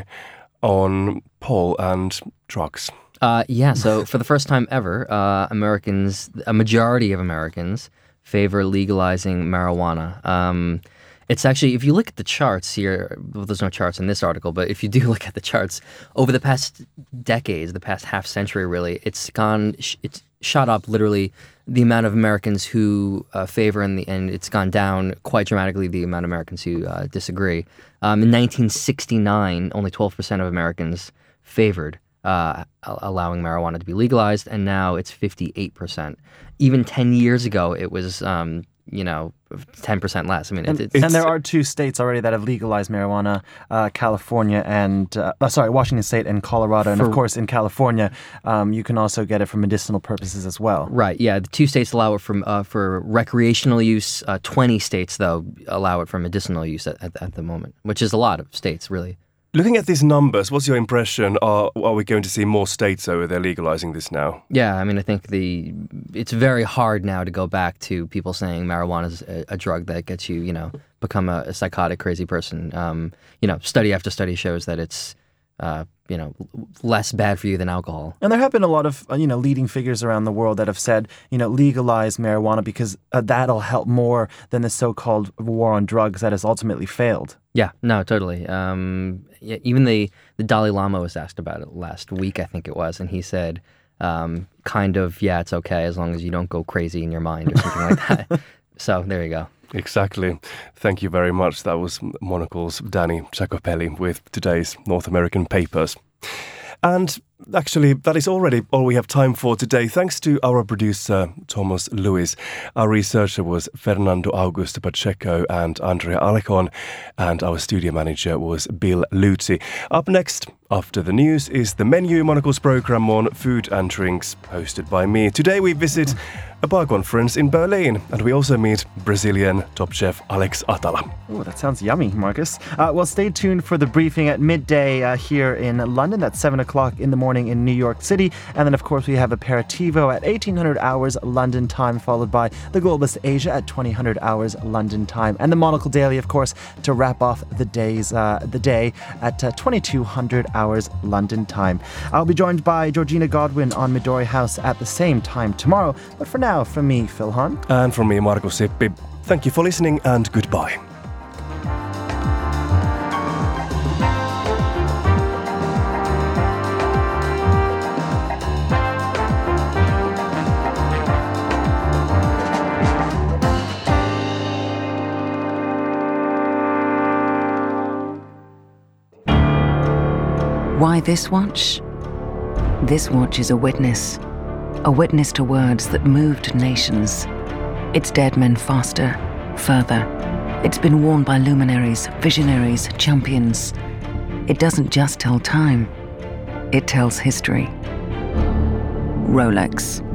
B: on Paul and drugs?
H: Uh, yeah, so for the first time ever, uh, Americans, a majority of Americans, favor legalizing marijuana. Um It's actually, if you look at the charts here, well, there's no charts in this article, but if you do look at the charts, over the past decades, the past half century really, it's gone, it's shot up literally the amount of Americans who uh, favor, and, the, and it's gone down quite dramatically the amount of Americans who uh, disagree. Um, in nineteen sixty-nine, only twelve percent of Americans favored uh, allowing marijuana to be legalized, and now it's fifty-eight percent. Even ten years ago, it was... Um, you know, ten percent less. I mean,
A: and,
H: it's,
A: and there are two states already that have legalized marijuana, uh, California and, uh, sorry, Washington State and Colorado. And,
H: For,
A: of course, in California, um, you can also get it for medicinal purposes as well.
H: Right, yeah. The two states allow it from, uh, for recreational use. Uh, twenty states, though, allow it for medicinal use at, at, at the moment, which is a lot of states, really.
B: Looking at these numbers, what's your impression? Are, are we going to see more states over there legalizing this now?
H: Yeah, I mean, I think the it's very hard now to go back to people saying marijuana is a, a drug that gets you, you know, become a, a psychotic, crazy person. Um, you know, study after study shows that it's, uh, you know, less bad for you than alcohol.
A: And there have been a lot of, uh, you know, leading figures around the world that have said, you know, legalize marijuana because uh, that'll help more than the so-called war on drugs that has ultimately failed.
H: Yeah, no, totally. Um, yeah, even the, the Dalai Lama was asked about it last week, I think it was, and he said, um, kind of, yeah, it's okay as long as you don't go crazy in your mind or something like that. So there you go.
B: Exactly. Thank you very much. That was Monocle's Danny Jacopelli with today's North American papers. And actually, that is already all we have time for today. Thanks to our producer, Thomas Lewis. Our researcher was Fernando Augusto Pacheco and Andrea Alecon. And our studio manager was Bill Luzzi. Up next, after the news, is the Menu, Monocle's program on food and drinks, hosted by me. Today we visit a bar conference in Berlin, and we also meet Brazilian top chef Alex Atala.
A: Oh, that sounds yummy, Marcus. Uh, well, stay tuned for the briefing at midday uh, here in London. That's seven o'clock in the morning in New York City. And then, of course, we have Aperitivo at eighteen hundred hours London time, followed by the Globus Asia at twenty hundred hours London time. And the Monocle Daily, of course, to wrap off the day's uh, the day at uh, twenty-two hundred hours London time. I'll be joined by Georgina Godwin on Midori House at the same time tomorrow. But for now, from me, Phil Hunt.
B: And from me, Marco Sippi. Thank you for listening and goodbye.
D: Why this watch? This watch is a witness. A witness to words that moved nations. It's dead men faster, further. It's been worn by luminaries, visionaries, champions. It doesn't just tell time. It tells history. Rolex.